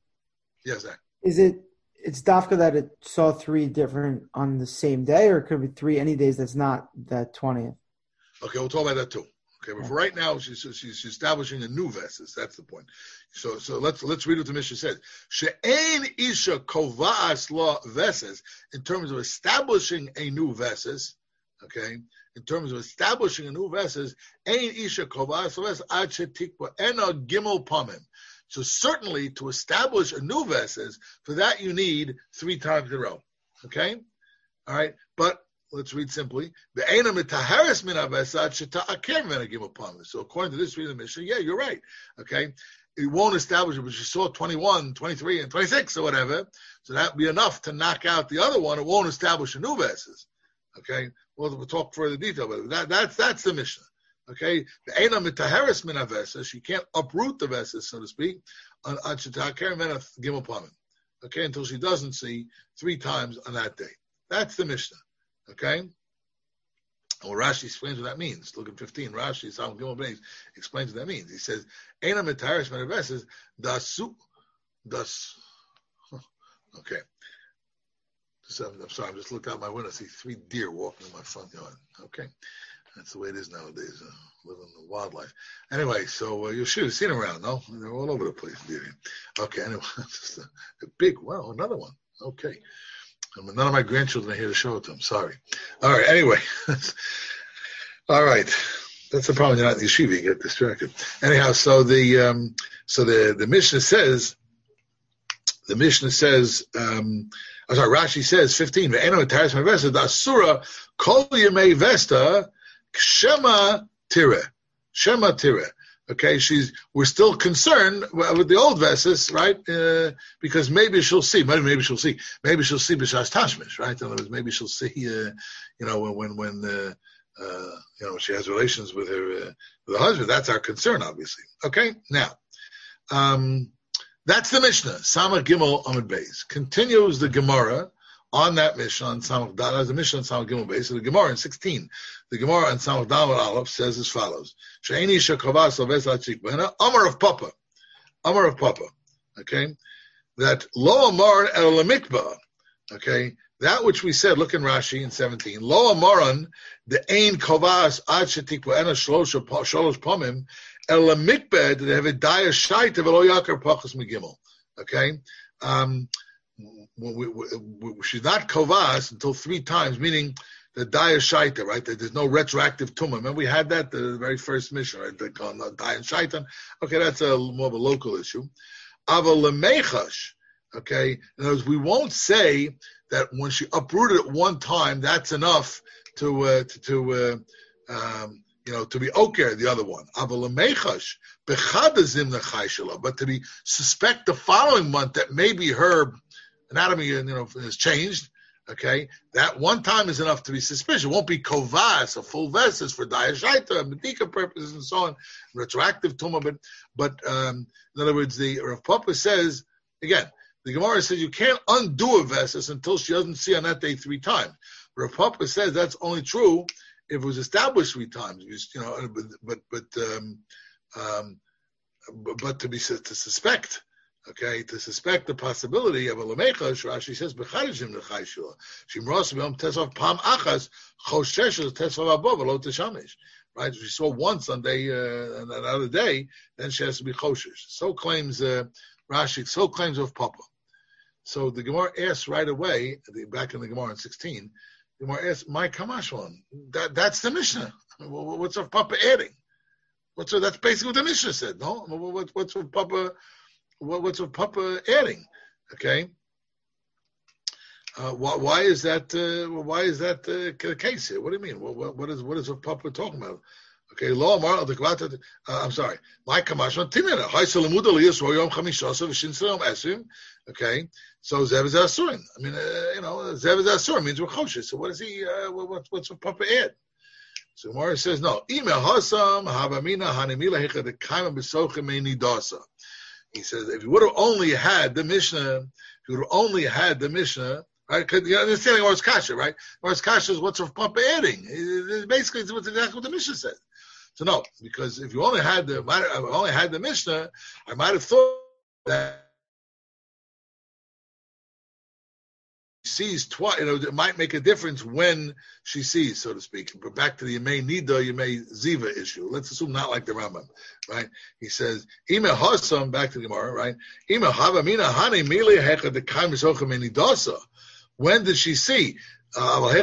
Yes, Zach. It's dafka that it saw 3 different on the same day, or it could be 3 any days that's not that 20th? Okay, we'll talk about that too. Okay, but for right now, she's establishing a new Vesas. That's the point. So let's read what the Mishnah says. She'ein isha kova'as la Vesas, in terms of establishing a new Vesas. Okay, in terms of establishing a new Vesas, ein isha kova'as la Vesas ad shetikba ena gimel pamim. So certainly to establish a new Vesas, for that you need 3 times in a row. Okay, all right, but let's read simply. So according to this reading of the Mishnah, yeah, you're right. Okay, it won't establish it, but you saw 21, 23, and 26 or whatever, so that would be enough to knock out the other one. It won't establish a new Vesas. Okay, we'll talk further detail, but that's the Mishnah. Okay, the Eina mitaharis min avesa, she can't uproot the Vesas, so to speak, on Shetaker men Gimel Pamim. Okay, until she doesn't see 3 times on that day. That's the Mishnah. Okay, well, Rashi explains what that means. Look at 15. Rashi, Samach Gimel Beis, explains what that means. He says, Eina mitaharis min avesa dasu. Okay. I'm sorry, I'm just looking out my window. I see 3 deer walking in my front yard. Okay. That's the way it is nowadays, living the wildlife. Anyway, so you should have seen them around, no? They're all over the place. Okay, anyway, just a big, wow, another one. Okay. None of my grandchildren are here to show it to them. Sorry. All right, anyway. All right. That's the problem. You're not in the yeshiva. You get distracted. Anyhow, so the Mishnah says, Rashi says, 15, Asura, Kol Yemei Vesta, Shema Tire. Okay, we're still concerned with the old Vesas, right? Because maybe she'll see B'Shas Tashmish, right? In other words, maybe she'll see, when she has relations with her husband. That's our concern, obviously. Okay, now, that's the Mishnah. Samach Gimel Amud Beis continues the Gemara on that Mishnah on Samach Daled. As the Mishnah on Samach Gimel Beis, so the Gemara in 16. The Gemara on Samach Daled Aleph says as follows: She'eni shekavas oves lachikbena Amar of Papa. Okay, that lo Amaran el lamikba. Okay, that which we said. Look in Rashi in 17. Lo Amaran the ein kavas ad shetikbena shlosh pomim. El mikbed they have a daya shaita velo yakar pachas megimel. Okay, she's not kovas until 3 times, meaning the daya shaita, right? That there's no retroactive tumah. Remember we had that the very first mission, right? They call it daya shaita. Okay, that's more of a local issue. Aval lemechash. Okay, in other words, we won't say that when she uprooted it 1 time, that's enough to be okay, the other one. But to be suspect the following month that maybe her anatomy, has changed. Okay, that 1 time is enough to be suspicious. It won't be kovas, a full vesas for dayashaita, medika purposes, and so on, retroactive tumah. But in other words, the Rav Papa says again, The Gemara says you can't undo a Vesas until she doesn't see on that day 3 times. But Rav Papa says that's only true if it was established 3 times. But to suspect, okay, to suspect the possibility of a lamecha, Rashi says b'chadishim l'chayshula. Shimros b'yom tesvav pam achas chosheshes tesvav abov v'lo teshamish. Right, if she saw once on day another day, then she has to be choshesh. So claims Rashi. So claims of Papa. So the Gemara asks right away, back in the Gemara in 16, the Gemara asks, "My kamashwan, that's the Mishnah. What's of Papa adding? That's basically what the Mishnah said. No, what's of Papa? What's of Papa adding? Okay." Why is that the case here? What do you mean? What is Papa talking about? Okay, I'm sorry. My kamashon timina. Okay, so zev is asurin. I mean, zev is asurin means we're kosher. So what is he? What's Papa add? So Gemara says no. Email hasam havamina hanimila hechad the kaima besochim einidasa. He says if you would have only had the Mishnah, right? Because you're understanding Oris Kasha, right? Oris Kasha is what's of Papa adding. Basically, it's exactly what the Mishnah says. So no, because if you only had the Mishnah, I might have thought that she sees twice. It might make a difference when she sees, so to speak. But back to the Yemei Nida, Yemei Ziva issue. Let's assume not like the Rambam, right? He says, "Ime Hasam." Back to the Gemara, right? Ime Havamina Hani Mili Hechad the Kaim Socham Enidasa. When did she see? So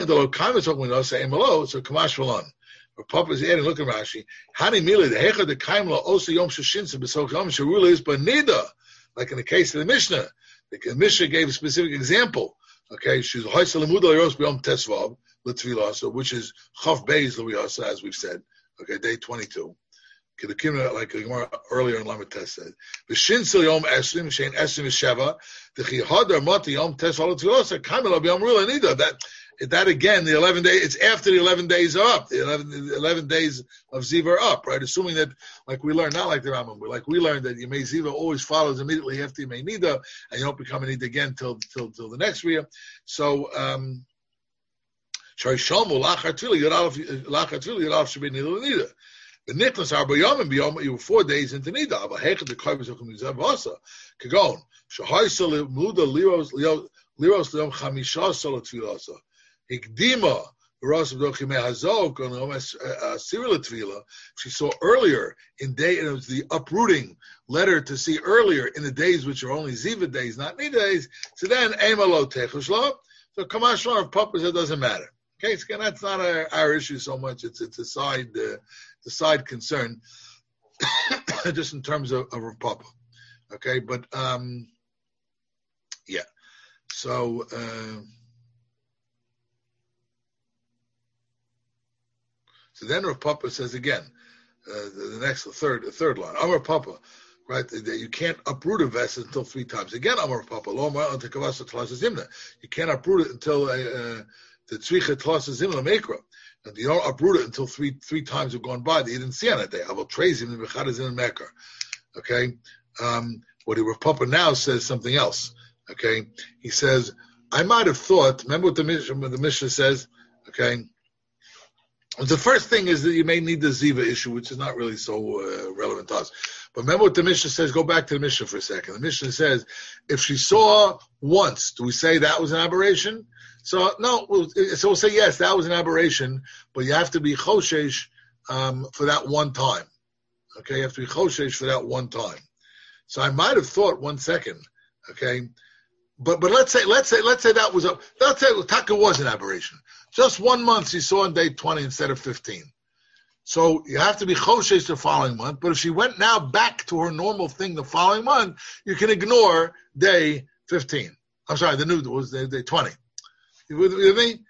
Kamash Valon. Papa's adding, look at Rashi. Hani Mili, the Hechad the Kaim La Osa Yom Shashinsa B'Soch Yom Sharula is Banida. Like in the case of the Mishnah. The Mishnah gave a specific example. Okay, she's Haisa Lemuda Leros B'Yom Tesvav L'Tvilasa, which is Chav Beis L'Viyasa, as we've said. Okay, day 22. Like earlier in Lamed Tes said, B'Shin Sil Yom Esrim Shein Esrim Sheva T'Chi Hadar Mati Yom Tesvav L'Tvilasa Kamila B'Yom Rula Nida. That again, the 11 days. It's after the 11 days are up. The 11 days of Ziva are up, right? Assuming that, like we learned, not like the Rambam, but like we learned that Yemei Ziva always follows immediately after Yemei Nida, and you don't become a Nida again till the next year. So, Sharishomu Lachar Tvili Yadalaf Shabbat Nida. The Nicholas Arba Yom and Biyom, you were 4 days into Nida. But Hechad the Kavos of Mizav Hasa Kagon Shahaisa Muda Liros Leom Chamisha Salat Tvilasa. Ikdima, she saw earlier in day, and it was the uprooting letter to see earlier in the days which are only Ziva days, not Nida days. So then, Emalo Techushla. So Kamashlar of Papa said doesn't matter. Okay, so again, that's not our issue so much. It's a side concern, just in terms of Papa. Okay, but yeah. So. So then Rav Papa says again, the third line. Amar Papa, right? That you can't uproot a vessel until 3 times. Again, Amar Papa, you can't uproot it until the tzricha tlas zimna mekra, and you don't uproot it until three times have gone by that you didn't see on that day. I will trace him in bechadazim mekra. Okay, what Rav Papa now says something else. Okay, he says I might have thought. Remember what the Mishnah says. Okay. The first thing is that you may need the Ziva issue, which is not really so relevant to us. But remember what the Mishnah says. Go back to the Mishnah for a second. The Mishnah says, if she saw once, do we say that was an aberration? So no, we'll say yes, that was an aberration, but you have to be choshesh for that one time. Okay, you have to be choshesh for that one time. So I might have thought 1 second. Okay, but let's say that was let's say Taka was an aberration. Just 1 month she saw on day 20 instead of 15. So you have to be choshesh the following month. But if she went now back to her normal thing the following month, you can ignore day 15. I'm sorry, the new was day 20. You with me?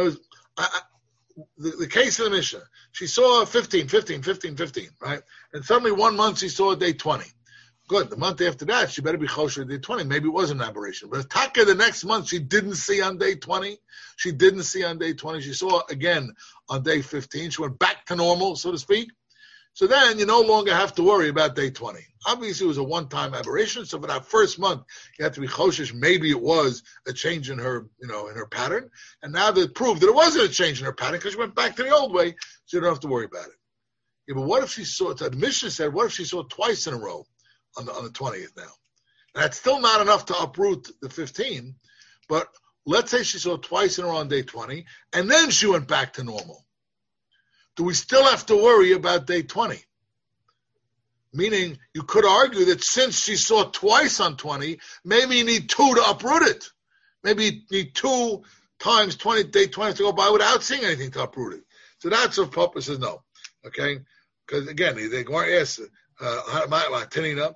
The case of the Mishnah, she saw 15, right? And suddenly 1 month she saw day 20. Good. The month after that, she better be kosher day 20. Maybe it was an aberration. But if Taka the next month she didn't see on day 20, she saw again on day 15. She went back to normal, so to speak. So then you no longer have to worry about day 20. Obviously, it was a one-time aberration. So for that first month, you have to be choshesh. Maybe it was a change in her, in her pattern. And now they proved that it wasn't a change in her pattern because she went back to the old way. So you don't have to worry about it. Yeah, but what if she saw? The Mishnah said, what if she saw twice in a row on the 20th now? And that's still not enough to uproot the 15. But let's say she saw twice in a row on day 20, and then she went back to normal. Do we still have to worry about day 20? Meaning, you could argue that since she saw twice on 20, maybe you need 2 to uproot it. Maybe you need 2 times day 20 to go by without seeing anything to uproot it. So that's what Papa says no. Okay? Because again, they go and ask, Tinina,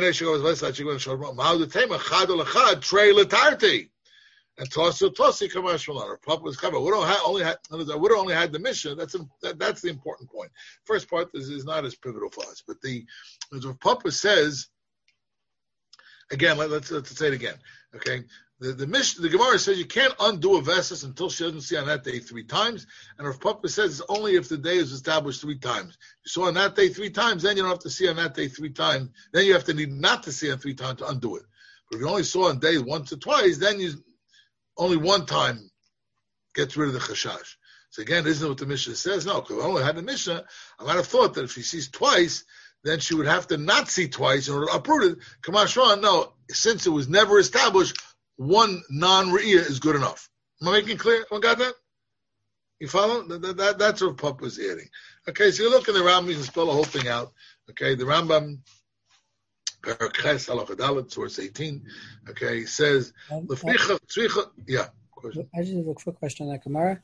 and Tosi Kamash Malana. Papa was covered. We would only had the mission. That's the important point. First part is not as pivotal for us. But as Papa says, again, let's say it again. Okay, the Gemara says you can't undo a vesses until she doesn't see on that day 3 times. And Rav Papa says it's only if the day is established 3 times. You saw on that day 3 times, then you don't have to see on that day 3 times. Then you have to need not to see on 3 times to undo it. But if you only saw on day once or twice, then only one time gets rid of the chashash. So again, isn't what the Mishnah says? No, because I only had the Mishnah. I might have thought that if she sees twice, then she would have to not see twice in order to uproot it. Kamashran, no, since it was never established, one non-re'iyah is good enough. Am I making clear? Everyone got that? You follow? That's what Papa is adding. Okay, so you look in the Rambam, you can spell the whole thing out. Okay, the Rambam, Perches Halachadalit, source 18. Okay, says, yeah. Question. I just have a quick question on that Gemara.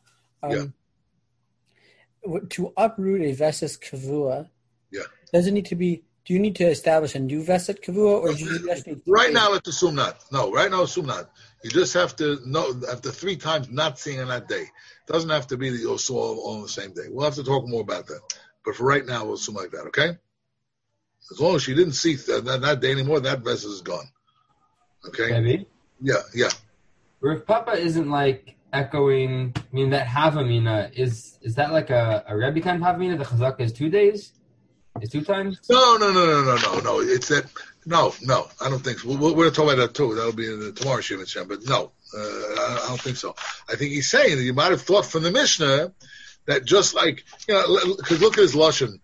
To uproot a vesses kavua, does it need to be? Do you need to establish a new veset kavua, or do you just need? Right now, let's assume not. No, right now, assume not. You just have to know after 3 times not seeing on that day. It doesn't have to be that you'll saw all on the same day. We'll have to talk more about that. But for right now, we'll assume like that. Okay. As long as she didn't see that day anymore, that vessel is gone. Okay? Maybe? Yeah. Rav Papa isn't like echoing, that Havamina, is that like a Rebbe kind of Havamina? The Chazaka is 2 days? Is 2 times? No. It's that, no, I don't think so. We're going to talk about that too. That'll be in the tomorrow Shemit Shem, but no, I don't think so. I think he's saying that you might have thought from the Mishnah that just like, because look at his Lashon.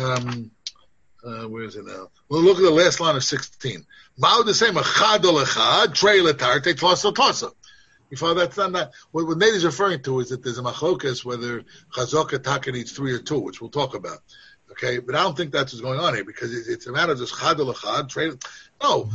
Where is it now? Well, look at the last line of 16. Ma'od the same, echad ol echad, trei letarte, tosa. You follow that's not that. What Nate is referring to is that there's a machlokas whether chazaka taka needs 3 or 2, which we'll talk about. Okay, but I don't think that's what's going on here because it's a matter of just chad ol echad, trei. No,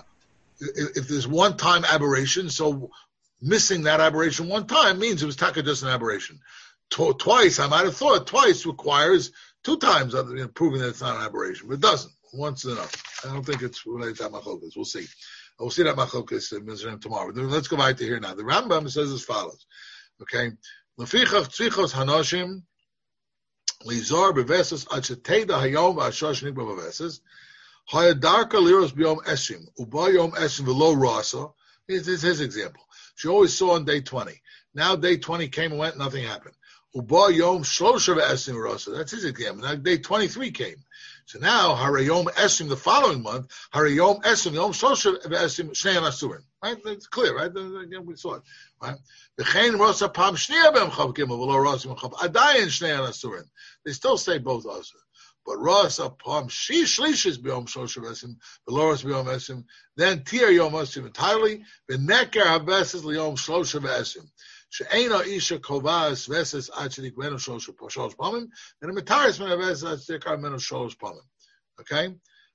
if there's one-time aberration, so missing that aberration one time means it was taka just an aberration. Twice, I might have thought twice requires 2 times proving that it's not an aberration, but it doesn't. Once is enough. I don't think it's related to machlokas. We'll see. We'll see that machlokas in Mizraim tomorrow. Let's go right to here now. The Rambam says as follows. Okay. Lefichach tzvichos hanoshim lizar beveses ad sheteda hayom v'ashosh nikba beveses hayadarka liros b'yom eshim uba yom eshim v'lo rasa. Here's his example. She always saw on day 20. Now day 20 came and went, nothing happened. Uba yom shlosha v'eshim rasa. That's his example. Now day 23 came. So now, Harayom Esim, the following month, Harayom Esim, Yom Shosha Esim, Shnei Asurin. Right? It's clear, right? Again, we saw it. Right? V'chein Rosa Pam Shnia B'em Chav Gimel, V'lo Rosa B'em Chav Adayin Shnei Asurin. They still say both Asur. But Rosa Pam Shlishis B'yom Shosha Esim, V'lo Rosa B'yom Esim, then Tir Yom Esim entirely, V'neker HaVeses L'yom Shlosha V'esim. She'ena isha kovas veses achidik menu shlosh pamim, and a metaris menu veses achidik menu shlosh pamim. Okay,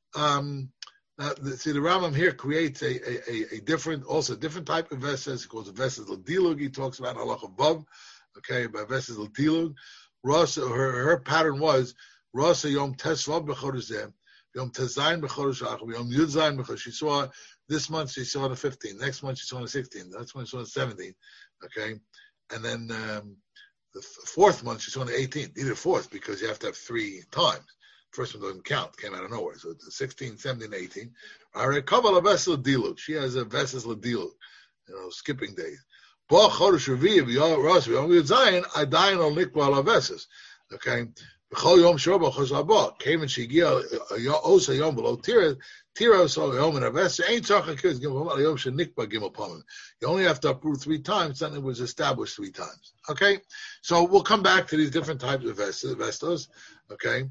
see the Rambam here creates a different type of veses. He calls it veses l'dilug. He talks about halacha vav. Okay, by veses l'dilug. Rasa, her pattern was Rasa yom tesvav b'chodesh zeh, yom tezayin b'chodesh achov, yom yud zayin b'chodesh. She saw this month. She saw the 15th. Next month she saw the 16th. Next month she saw the 17th. Okay, and then the 4th month she's on the 18th. Either 4th because you have to have 3 times. First one doesn't count; came out of nowhere. So it's 16, 17, 18. Kabbalah vessel diluk. She has a vessel diluk. Skipping days. Okay, B'chol yom shor b'chol shabbat. Came and she gia osa yom below tira so yom and aves ain't tzarcha kids gimel yom shenikba gimel pamim. You only have to uproot 3 times. Something was established 3 times. Okay, so we'll come back to these different types of vestos. Okay,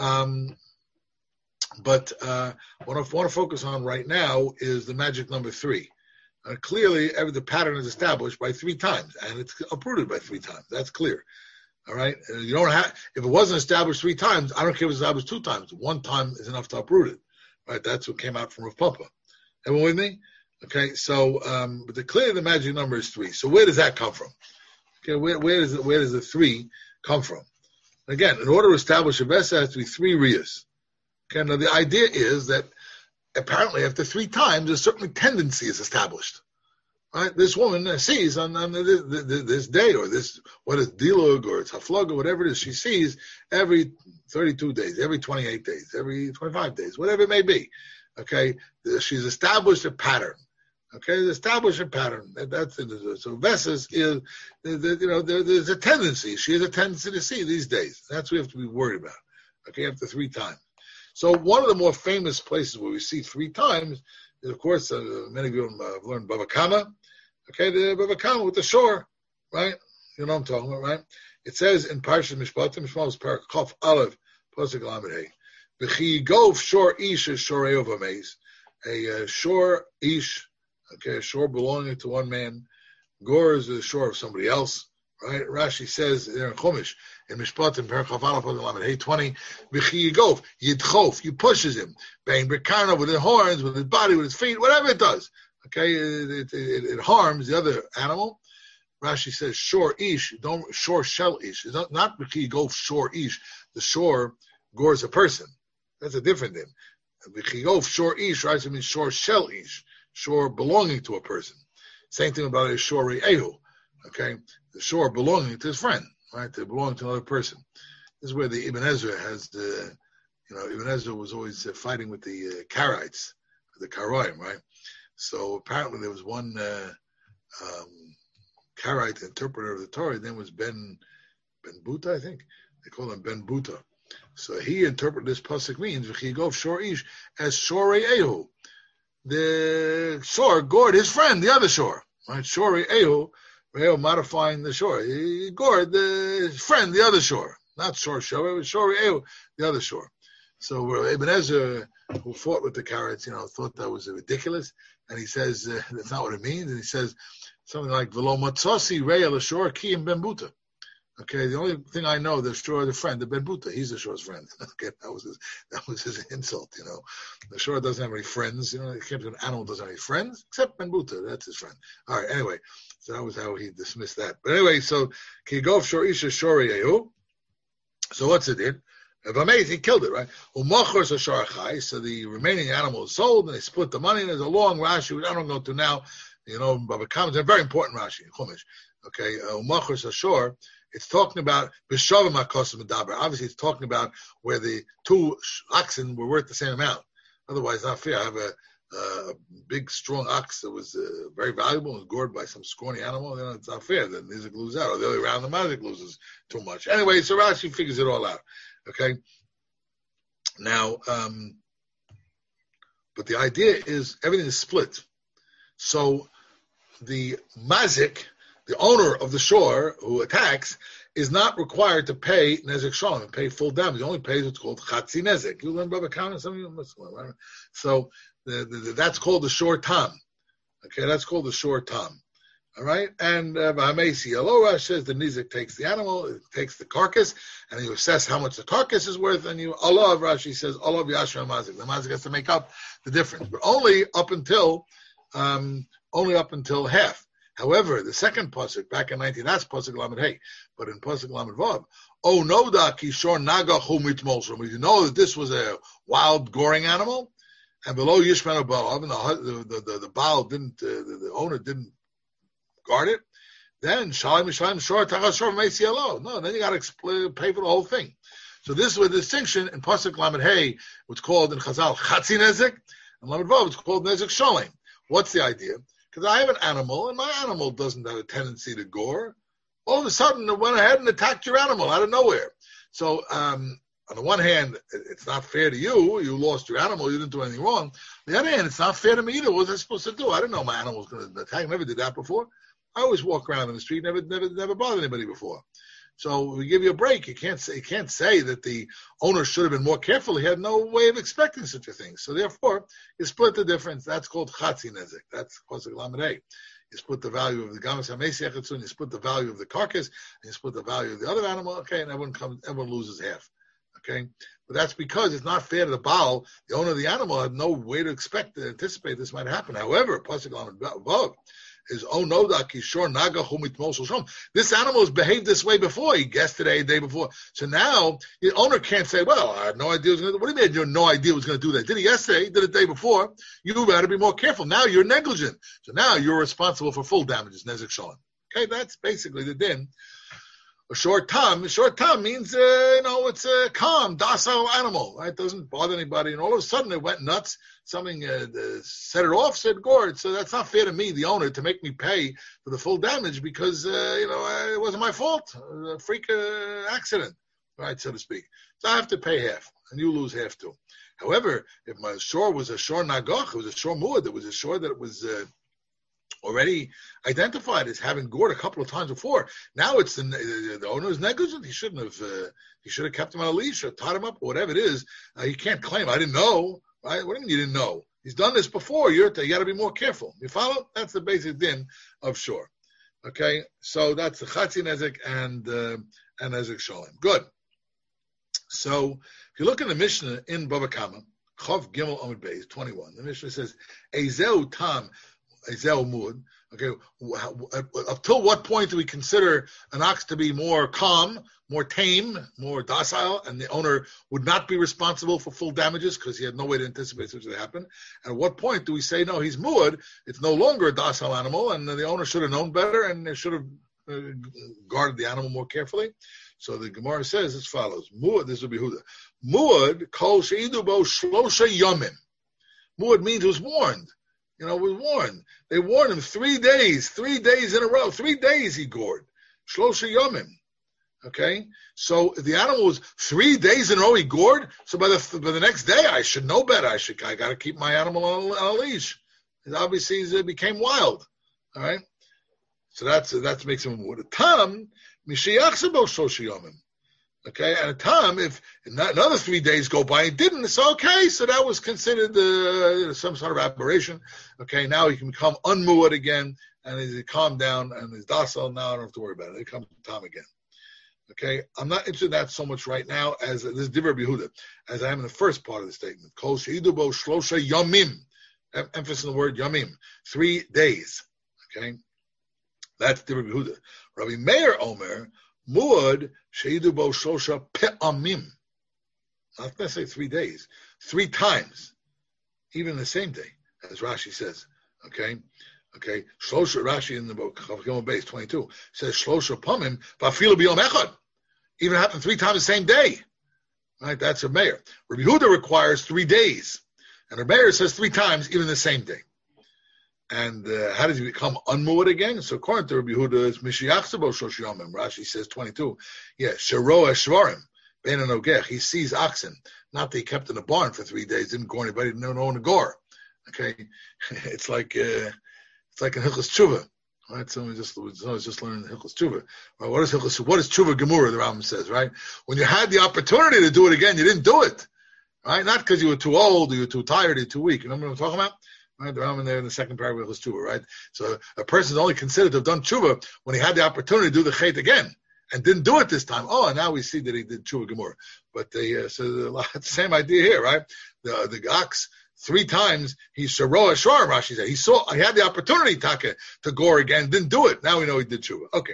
but what I want to focus on right now is the magic number 3. Clearly, the pattern is established by 3 times, and it's uprooted by 3 times. That's clear. All right. You don't have. If it wasn't established 3 times, I don't care if it's established 2 times. 1 time is enough to uproot it. Right. That's what came out from Rav Papa. Everyone with me? Okay. So, but clearly the magic number is 3. So where does that come from? Okay. Where does the 3 come from? Again, in order to establish a vesa, it has to be 3 riyas. Okay. Now the idea is that apparently after 3 times, a certain tendency is established. Right? This woman sees on this day, or this, what is dilug, or it's haflag, or whatever it is, she sees every 32 days, every 28 days, every 25 days, whatever it may be. Okay, she's established a pattern. Okay, established a pattern. That's it. So Vesas is, there's a tendency. She has a tendency to see these days. That's what we have to be worried about. Okay, after 3 times. So one of the more famous places where we see 3 times is, of course, many of you have learned Bava Kama. Okay, the Bava Kama with the shore, right? You know what I'm talking about, right? It says in Parshas Mishpatim, Mishpatim Parak Chof Aleph, Pasuk Lamed Hey, V'chi Gov Shor Ish Shorei of Amaze, a shore Ish, okay, a shore belonging to one man. Gor is the shore of somebody else, right? Rashi says there in Chumash, in Mishpatim Parak Chof Aleph, Pasuk Lamed Hey 20, V'chi Gov, Yidchof, you pushes him, bang Bekana with his horns, with his body, with his feet, whatever it does. Okay, it harms the other animal. Rashi says shore ish, don't shore shell ish. It's not because you go shore ish. The shore gores a person. That's a different thing. Because you go shore ish, Rashi means shore shell ish, shore belonging to a person. Same thing about a shore ehu. Okay, the shore belonging to his friend, right? They belong to another person. This is where the Ibn Ezra has the, Ibn Ezra was always fighting with the Karaites, the Karaim, right? So apparently there was one Karaite interpreter of the Torah. His name was Ben Buta, I think. They call him Ben Buta. So he interpreted this pasuk means v'chigov shor ish as shorei ehu. The shore gored his friend, the other shore. Right? Shorei ehu, modifying the shore. He gored his friend, the other shore. Not shore shore, it was shorei ehu, the other shore. So Ibn Ezra, who fought with the Karaites, thought that was ridiculous. And he says, that's not what it means. And he says something like, V'lo matzasi re'el ashor ki im ben buta. Okay, the only thing I know, the shore, the friend, the ben buta, he's the shore's friend. Okay, that was his insult, The shore doesn't have any friends, it can't be an animal doesn't have any friends, except ben buta, that's his friend. All right, anyway, so that was how he dismissed that. But anyway, so, ki gov shor isha shor yehu. So what's it did? If amazed, he killed it, right? So the remaining animal is sold, and they split the money. And there's a long Rashi, which I don't go to now. Baba Kama, it's a very important Rashi in Chumash. Okay, it's talking about B'shavim HaKosim Medaber. Obviously, it's talking about where the 2 oxen were worth the same amount. Otherwise, it's not fair. I have a big, strong ox that was very valuable and was gored by some scrawny animal. It's not fair. Then Nizik loses out, or the other way around, the Mazik loses too much. Anyway, so Rashi figures it all out. Okay. Now, but the idea is everything is split. So the mazik, the owner of the shore who attacks, is not required to pay nezek shalom and pay full damage. He only pays what's called chatzi nezek. You learn Baba Kama, some of you must learn. So that's called the shore tam. Okay, that's called the shore tam. All right, and Bahamesi Alora says the nizik takes the animal, it takes the carcass, and you assess how much the carcass is worth, and Allah of Rashi says Allah of Yashra Mazik. The Mazik has to make up the difference, but only up until half. However, the second pasuk back in 19, that's pasuk Lamed Hey, but in pasuk Lamed Vav, oh noda kishor naga hu mitmolshim. We know that this was a wild goring animal, and below Yishman Balav, and the Baal didn't, the owner didn't guard it, then Shalim Shor Tachashor Meisi Alo. No, then you got to pay for the whole thing. So this is a distinction in Pasuk Lamed Hey, what's called in Chazal Chatzi Nezek, and Lamed Vav, it's called Nezek Shalim. What's the idea? Because I have an animal, and my animal doesn't have a tendency to gore. All of a sudden, it went ahead and attacked your animal out of nowhere. So on the one hand, it's not fair to you. You lost your animal. You didn't do anything wrong. On the other hand, it's not fair to me either. What was I supposed to do? I didn't know my animal was going to attack. Never did that before. I always walk around in the street. Never bothered anybody before. So we give you a break. You can't say that the owner should have been more careful. He had no way of expecting such a thing. So therefore, you split the difference. That's called chatzi nezek. That's Kosek Lamed Hey. You split the value of the gamas hamesi achetzun. You split the value of the carcass, and you split the value of the other animal. Okay, and everyone loses half. Okay, but that's because it's not fair to the Baal. The owner of the animal had no way to anticipate this might happen. However, Pasuk Lamed Vav is kishor naga humitmol shom. This animal has behaved this way before. He guessed today, the day before. So now the owner can't say, "Well, I had no idea it was going to." What do you mean you had no idea it was going to do that? Did he yesterday? Did it the day before? You got to be more careful. Now you're negligent. So now you're responsible for full damages. Nezek shalom. Okay, that's basically the din. A short time means, it's a calm, docile animal, right? Doesn't bother anybody. And all of a sudden it went nuts. Something set it off, said gored. So that's not fair to me, the owner, to make me pay for the full damage because, it wasn't my fault. It was a freak accident, right, so to speak. So I have to pay half, and you lose half too. However, if my shore was a shore nagach, it was a shore muad, it was a shore that was already identified as having gored a couple of times before. Now it's the owner is negligent. He shouldn't have. He should have kept him on a leash or tied him up or whatever it is. He can't claim I didn't know. Right? What do you mean you didn't know? He's done this before. You got to be more careful. You follow? That's the basic din of shore. Okay, so that's the chatzi nezek and nezek shalom. Good. So if you look in the Mishnah in Bava Kama, Chav Gimel Amud Beis 21, the Mishnah says Ezeu Tam. Okay, up till what point do we consider an ox to be more calm, more tame, more docile, and the owner would not be responsible for full damages because he had no way to anticipate such to happen? And at what point do we say, no, he's muad, it's no longer a docile animal, and the owner should have known better and they should have guarded the animal more carefully? So the Gemara says as follows, muad, this will be Huda, muad kol she'idu bo shlosha yomim. Muad means it was warned. Was warned. They warned him 3 days in a row. 3 days he gored. Shlosha yomim. Okay? So if the animal was 3 days in a row he gored, so by the next day I should know better. I got to keep my animal on a leash. And obviously it became wild. All right? So that makes him a tam, mishiyachsabo shlosha yomim. Okay, and a time, if another 3 days go by and didn't, it's okay. So that was considered some sort of aberration. Okay, now he can become unmuad again, and he's calmed down and he's docile. Now I don't have to worry about it. It comes time again. Okay, I'm not interested in that so much right now as this is Divrei Yehuda, as I am in the first part of the statement. Kol she'idu bo shlosha yomim. Emphasis on the word yomim. 3 days. Okay, that's Divrei Yehuda. Rabbi Meir Omer. Muad sheidu bo shosha pe'amim. Not necessarily 3 days, 3 times, even the same day, as Rashi says. Okay. Shlosha Rashi in the book Chav Base 22 says shlosha pamim va'afilu b'yom echad. Even happened 3 times the same day. Right. That's a mayor. Rabbi Yehuda requires 3 days, and Rabbi Meir says 3 times, even the same day. And how does he become unmuad again? So according to Rabbi Yehuda, it's Mishiachsabo Shosh Yomim. Rashi says 22. Yeah, Sheroa Shvarim, Ben and Ogech. He sees oxen. Not that he kept in a barn for 3 days, didn't gore anybody, didn't know when to gore. Okay, it's like in Hilchos Tshuva. Right, so we just learning Hilchos Tshuva. Right, what is Tshuva Gemura? The Rambam says, right, when you had the opportunity to do it again, you didn't do it. Right, not because you were too old, or you were too tired, or too weak. You know what I'm talking about? Right, the Rambam there in the second paragraph was tshuva, right? So a person is only considered to have done tshuva when he had the opportunity to do the chet again and didn't do it this time. Oh, and now we see that he did tshuva gemur. But it's the same idea here, right? The ox 3 times he's sharoa shvar. Rashi said he had the opportunity to gore again, didn't do it. Now we know he did tshuva. Okay,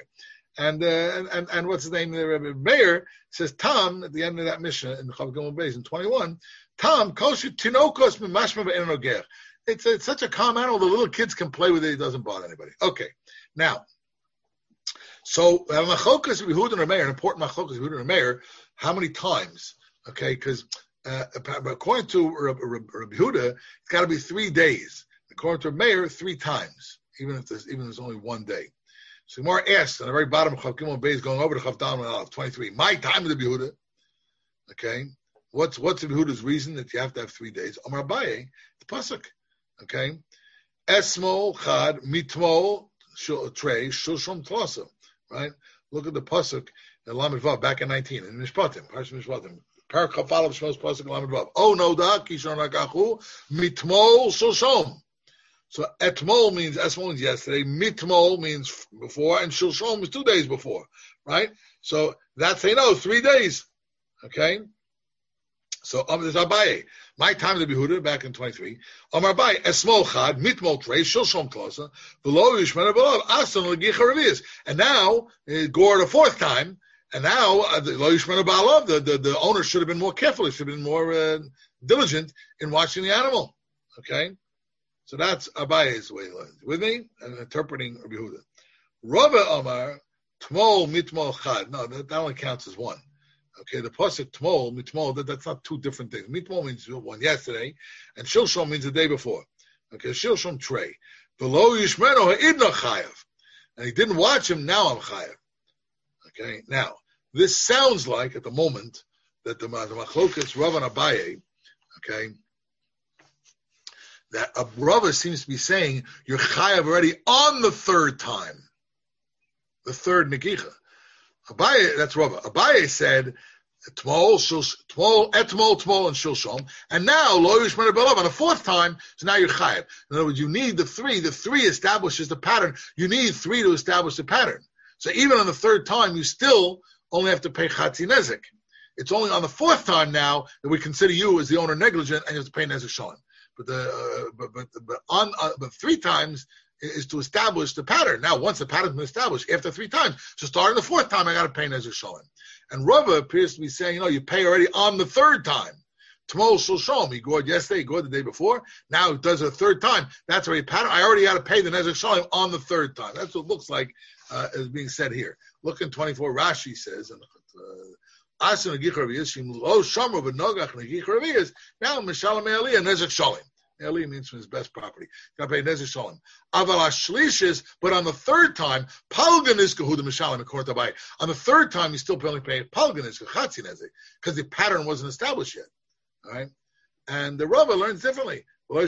and what's his name? Rabbi Meir says Tam at the end of that Mishnah in Chav Gimel Beis in 21. Tam kosher tinokos mimashma ve'enoger. It's such a calm animal, the little kids can play with it, it doesn't bother anybody. Okay, now, so machokas Yehuda and Meir, an important machokas Yehuda and Meir, how many times? Okay, because according to Rabbi Yehuda, it's got to be 3 days. According to Meir, 3 times, even if there's only 1 day. So Gemara asks on the very bottom of Chav Gimel Beis, going over to Chav Daled 23, my time of the Yehuda. Okay, what's Yehuda's reason that you have to have 3 days? Amar Abaye, the pasuk. Okay, esmol chad mitmol trei shulshom tlasa. Right. Look at the pasuk in Lamed Vav back in 19 in Mishpatim. Mishpatim. Parakaf Aleph Shmos pasuk Lamed Vav. Oh no da kishon hagachu mitmol shulshom. So etmol means esmol means yesterday. Mitmol means before, and shulshom is 2 days before. Right. So that's 3 days. Okay. So there's Abaye. My time to be Yehuda back in 23. Amar Abaye, esmol chad, mitmol trei, shilshom klosa, v'lo yishmena b'lov, asan l'gicha revius. And now, Gore the 4th time, and now, lo yishmena b'lov, the owner should have been more careful, he should have been more diligent in watching the animal. Okay? So that's Abaye's way of learning. With me? And interpreting Rabbi Yehuda. Rava Amar, tmol mitmol chad. No, that only counts as one. Okay, the pasuk tmol, mitmol, that's not 2 different things. Mitmol means one yesterday, and shilshom means the day before. Okay, shilshom trei. V'lo yishmeno ha'idna chayav. And he didn't watch him, now I'm chayav. Okay, now, this sounds like, at the moment, that the machlokas Rav and Abaye, okay, that Rav seems to be saying, you're chayav already on the 3rd time. The 3rd negicha. Abaye, that's Rava. Abaye said, Tmol, etmol, and shilshom, and now lo yishmena b'lov on the 4th time. So now you're chayav. In other words, you need the 3. The 3 establishes the pattern. You need 3 to establish the pattern. So even on the 3rd time, you still only have to pay chatzi nezek. It's only on the 4th time now that we consider you as the owner negligent and you have to pay nezek shalom. But 3 times is to establish the pattern. Now, once the pattern's been established, after 3 times, so starting the 4th time, I got to pay Nezir Shalom. And Rava appears to be saying, you pay already on the 3rd time. Tomorrow Shalom, he gored yesterday, he gored the day before. Now he does it a 3rd time. That's already a pattern. I already had to pay the Nezir Shalom on the 3rd time. That's what it looks like is being said here. Look in 24, Rashi says, Asin Nagich Raviyas, Shim Lo Shomer V'Nogach Nagich Raviyas, now Mishalem Eliyah Nezir Shalom. Eli means from his best property. Got to pay Nezir Shalom. Aval Ashlishis, but on the 3rd time, Palgan is Gehuda Mishalem according to Abaye. On the 3rd time, you still only pay Palgan is Chatzi Nezir because the pattern wasn't established yet. All right, and the Rava learns differently. Rava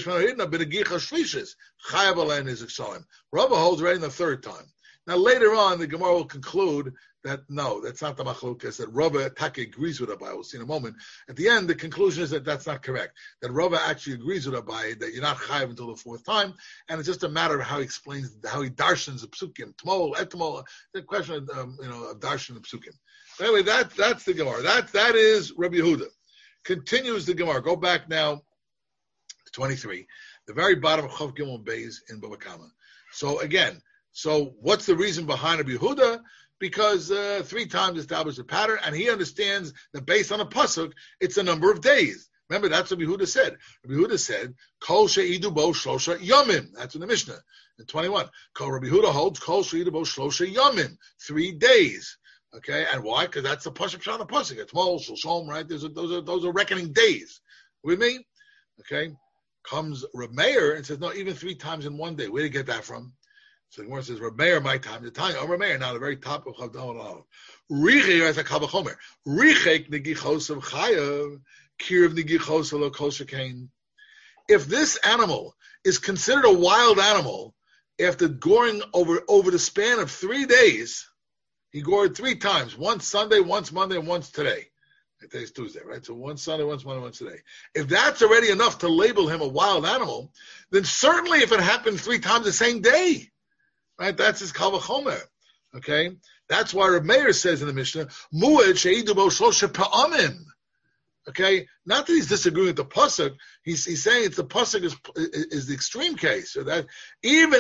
holds right in the 3rd time. Now later on, the Gemara will conclude that no, that's not the machlokas, that Rava Taki agrees with Abaye. We'll see in a moment. At the end, the conclusion is that that's not correct. That Rava actually agrees with Abaye that you're not chayav until the 4th time, and it's just a matter of how he explains, how he darshans the psukim, tmol, etmol, the question of darshan the psukim. Anyway, that's the Gemara. That is Rabbi Yehuda. Continues the Gemara. Go back now to 23, the very bottom of Chav Gimel Beis in Bava Kama. So again. So what's the reason behind Rabbi Yehuda? Because 3 times established a pattern, and he understands that based on a pasuk, it's a number of days. Remember, that's what Rabbi Yehuda said. Rabbi Yehuda said, Kol she'idu bo shlosha yomim. That's in the Mishnah in 21. Rabbi Yehuda holds Kol she'idu bo shlosha yomim, 3 days. Okay, and why? Because that's the pasuk shot the pasuk. It's Mol Shalom, right? Those are reckoning days. With me? Okay. Comes Reb Meir and says, no, even 3 times in 1 day. Where did you get that from? So the Gemara says, Reb Meir, my time to tell you. Reb Meir, now the very top of Chavdam Alav. Richek as a Kavachomer. Richek negichos of Chayav, Kir of negichos of Kol Shekain. If this animal is considered a wild animal, after goring over the span of 3 days, he gored 3 times. Once Sunday, once Monday, and once today. Today's Tuesday, right? So once Sunday, once Monday, once today. If that's already enough to label him a wild animal, then certainly if it happened 3 times the same day, right? That's his Kal V'chomer. Okay? That's why Reb Meir says in the Mishnah, Mu'ed she'idu bo shlosha pa'amim. Okay? Not that he's disagreeing with the pasuk. He's saying it's the pasuk is the extreme case. So that even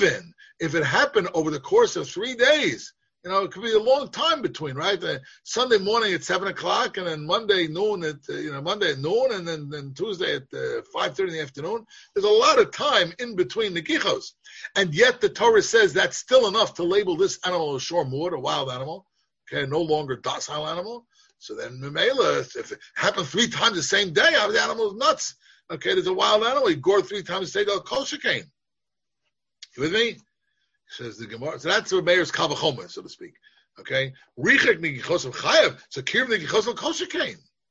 if it happened over the course of 3 days, it could be a long time between, right? Sunday morning at 7:00, and then Monday noon at noon, and then Tuesday at 5:30 in the afternoon. There's a lot of time in between the gichos, and yet the Torah says that's still enough to label this animal a shor mu'ud, a wild animal, okay, no longer docile animal. So then Memela, if it happened 3 times the same day, the animal is nuts. Okay, there's a wild animal. He gored 3 times the same kol shekain. You with me? Says the Gemara. So that's the Meir's Kavachomer, so to speak. Okay? Richek negichos of Chayav. So Kirv negichos of Kol Shekain.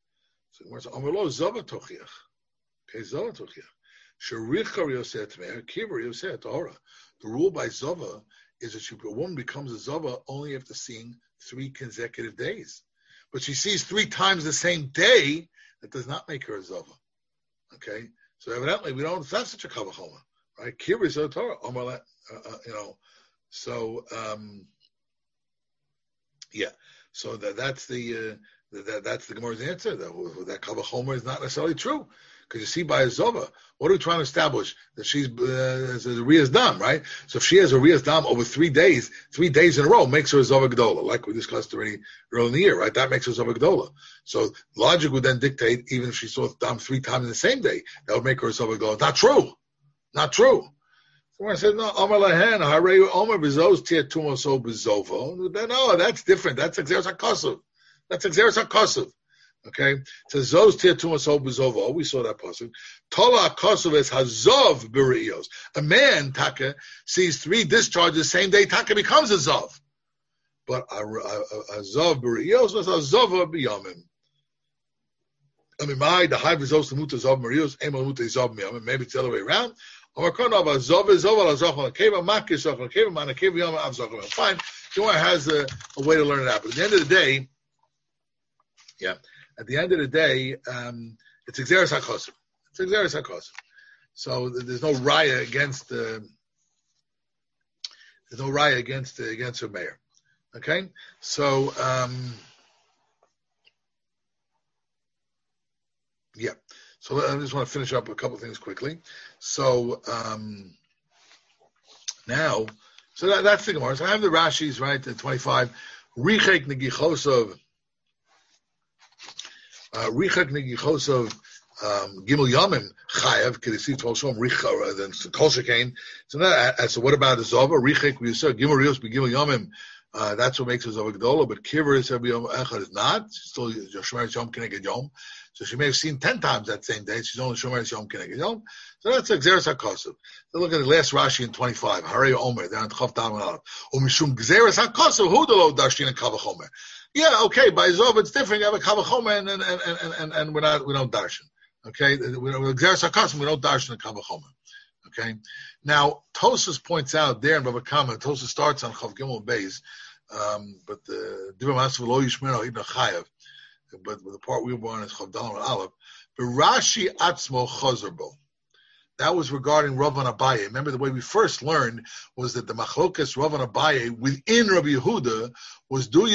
So the Gemara says, Amar lo zava tochiach. Okay, zava tochiach. Shericha riyoseh tmeir, kiva riyoseh tahora. The rule by zava is that a woman becomes a zava only after seeing 3 consecutive days. But she sees 3 times the same day, that does not make her a zava. Okay? So evidently, we don't have such a kavachoma, right? Kiva riyoseh tahora, So, yeah. So that's the Gemara's answer. That kavachoma is not necessarily true. Because you see by a zova, what are we trying to establish? That she's a riyas dam, right? So if she has a riyas dam over 3 days, 3 days in a row makes her a zova gedola, like we discussed already earlier in the year, right? That makes her a zova gedola. So logic would then dictate, even if she saw dam 3 times in the same day, that would make her a zova gedola. Not true. Not true. So when I said, no, Omar Lahan, Hareyu Omar Bezos Tia Tumoso Bezovo. No, that's different. That's Exeris HaKosov. That's Exeris HaKosov. Okay, so Zos Tia Tumoso Bezovo. We saw that pasuk. Tola HaKosov is Hazov B'Reiyos. A man, Taka, sees 3 discharges the same day, Taka becomes a Zov. But a Zov B'Reiyos was a Zova B'Yamim. I mean, the high Bezos Lamuta Zov B'Reiyos, Ema Lamuta Zov B'Yamim. Maybe it's the other way around. Fine. The one has a way to learn it out. But at the end of the day, it's Exeris HaKosov. It's Exeris HaKosov. So there's no raya against her mayor. Okay? So So I just want to finish up a couple of things quickly. So that's the Gemara. So I have the Rashis, right, at 25. Richek Negichosov, Gimel Yamim Chayav Kedisi Tolshom Richa than Kol Shekain. So what about the Zova? Richek we said Gimel Rios Gimel Yamim. That's what makes us Zova Gedola. But Kiver is every Yom Echad is not. She's still Shomer Yom Keneged Yom. So she may have seen 10 times that same day. She's only Shomer Yom Keneged Yom. So that's Exeris HaKosov. So look at the last Rashi in 25. Harei Omer. They're on Chav Dam and Aleph. Umishum Exeris HaKosov Hudalo Darshin and Kavachomer. Yeah, okay. By Zov it's different. You have a Kavachomer and we don't darshan. Okay, we don't darshan and Kavachomer. Okay. Now Tosas points out there in Bava Kama. Tosas starts on Chav Gimel Beis, but the Divrei Masav Lo Yishmero Ibn Chayav. But the part we were on is Chav Dalet and Aleph. But Rashi Atzmo Chazarbo. That was regarding Rav and Abaye. Remember, the way we first learned was that the Machlokas Rav and Abaye within Rabbi Yehuda was does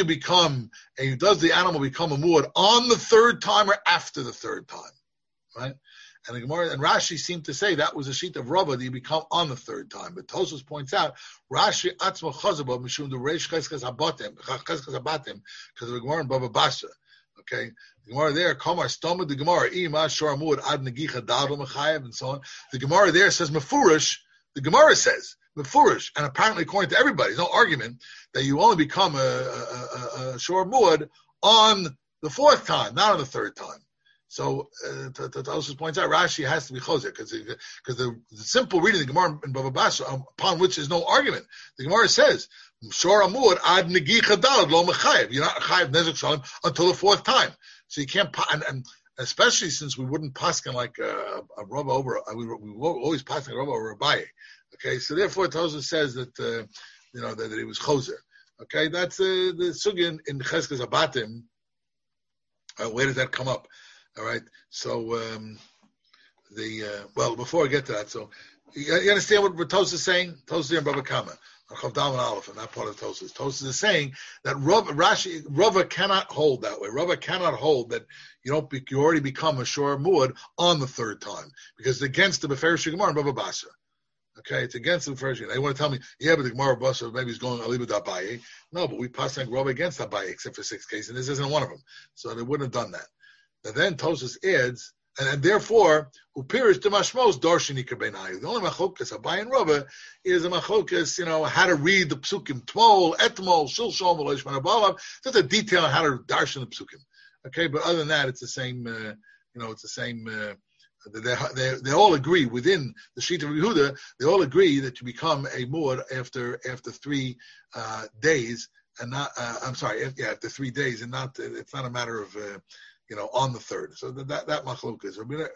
the animal become a muad on the 3rd time or after the 3rd time, right? And the Gemara and Rashi seemed to say that was a sheet of Rava that you become on the 3rd time. But Tosfos points out Rashi Atzmo Chazarbo Mishum the Reish Cheskes Habatim because of the Gemara in Bava Basra. Okay, the Gemara there, Kamar Stomach, the Gemara, Ima, Shoramud, Ad Nagicha, Dadl, Mechayev, and so on. The Gemara there says Mefurish, the Gemara says Mefurish, and apparently according to everybody, there's no argument that you only become a Shoramud on the 4th time, not on the 3rd time. So, Tosfos points out Rashi has to be Choser, because the simple reading of the Gemara in Bava Basra, upon which there's no argument, the Gemara says, Shor Amur ad negicha dalad lo mechayev. You're not chayev nezek shalom until the 4th time. So you can't, and especially since we wouldn't paskin like a Rav over, we always paskin a Rav over a Abaye. Okay, so therefore Tosfos says that that he was choser. Okay, that's the sugya in Cheskes Habatim. Where does that come up? All right, so before I get to that, so you understand what Tosfos is saying? Tosfos in Bava Kama. Chav Dam and Aleph, and that part of Tosfos. Tosfos is saying that Rava cannot hold that way. Rava cannot hold that you already become a Shor Muad on the 3rd time, because it's against the Beferish Gemara and Bava Basra. Okay, it's against the Beferish. They want to tell me, but the Gemara Basra maybe he's going Aliba Dabaye. No, but we pass on Rava against Dabaye except for 6 cases, and this isn't one of them. So they wouldn't have done that. And then Tosfos adds, and therefore, Upirish Demashmos Darshini Kabenayu. The only machokas Abaye and Rava is a machokas, how to read the psukim Tmol, Etmol, Shilshom, Elishman Abalav. Just a detail on how to darshan the psukim. Okay, but other than that, it's the same. It's the same. They all agree within the sheet of Yehuda. They all agree that you become a muad after 3 days, and not. After 3 days, and not. It's not a matter of. on the third. So that machlokas.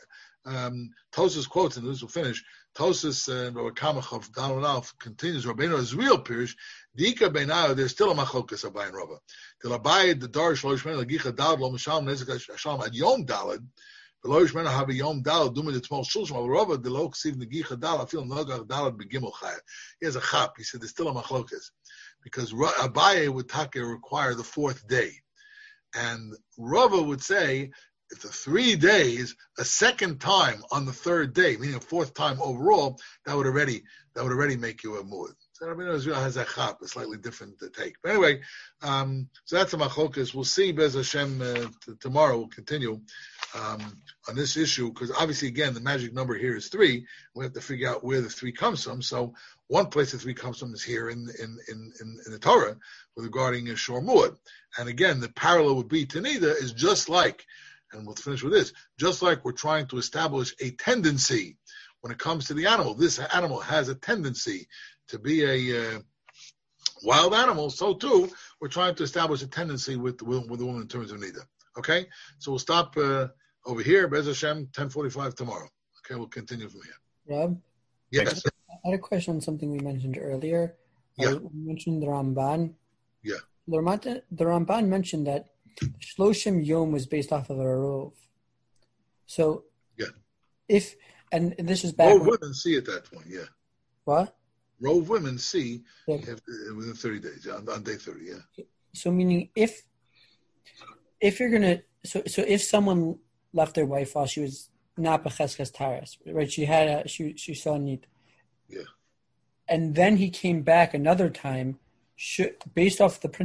Tosas quotes, and this will finish. Tosas and Kamachov Dalmanov continues. Rabbeinu is real pirish. Dika beinayo. There's still a machlokas Abai and Rava. Till Abai the Dar Shlosh Men Lagicha Dalad Lo Misham Nezek Hashem Ad Yom Dalad. Below Shmena have a Yom Dalad Duma the Tmol Shulshim Rava the Lo Ksiv Negicha Dalad. I feel Nogach Dalad Begimel Chaya. He has a chap. He said there's still a machlokas because Abai would require the fourth day. And Rava would say, if the 3 days, a second time on the third day, meaning a fourth time overall, that would already make you a mu'ud. So Rabbi Israel has a chap, a slightly different take. But anyway, so that's a machlokas. We'll see Bez Hashem tomorrow. We'll continue on this issue because obviously, again, the magic number here is 3. We have to figure out where the 3 comes from. So one place the 3 comes from is here in the Torah regarding Shor Mu'ud. And again, the parallel would be to Nida is just like, and we'll finish with this, just like we're trying to establish a tendency when it comes to the animal. This animal has a tendency to be a wild animal, so too, we're trying to establish a tendency with the woman in terms of Nida. Okay? So we'll stop over here, Bez Hashem, 10:45 tomorrow. Okay, we'll continue from here. Rob? Yes. I had a question on something we mentioned earlier. Yeah. We mentioned the Ramban. Yeah. The Ramban mentioned that Shloshim Yom was based off of a rov. So, yeah. And this is back. Rove women see at that point, yeah. What? Rove women see within 30 days, on day 30, yeah. So, meaning if you're gonna, so if someone left their wife while she was not b'cheskas taras, right? She saw need. Yeah. And then he came back another time. Based off the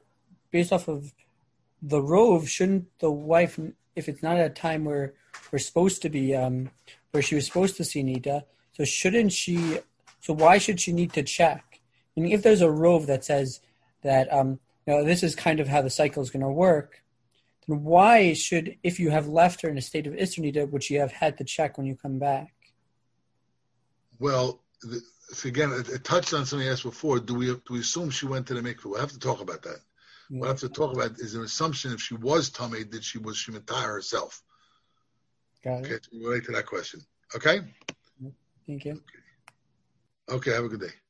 of the rove, shouldn't the wife, if it's not at a time where we're supposed to be, where she was supposed to see Nida, so why should she need to check? I mean, if there's a rove that says that, this is kind of how the cycle is going to work, then why should, if you have left her in a state of Isser Nida, would she have had to check when you come back? Well, again, it touched on something I asked before. Do we assume she went to the mikveh? We'll have to talk about that. Yeah. We'll have to talk about is there an assumption if she was tamei, did she mitayah herself? Got it. Okay, to relate to that question. Okay? Thank you. Okay, have a good day.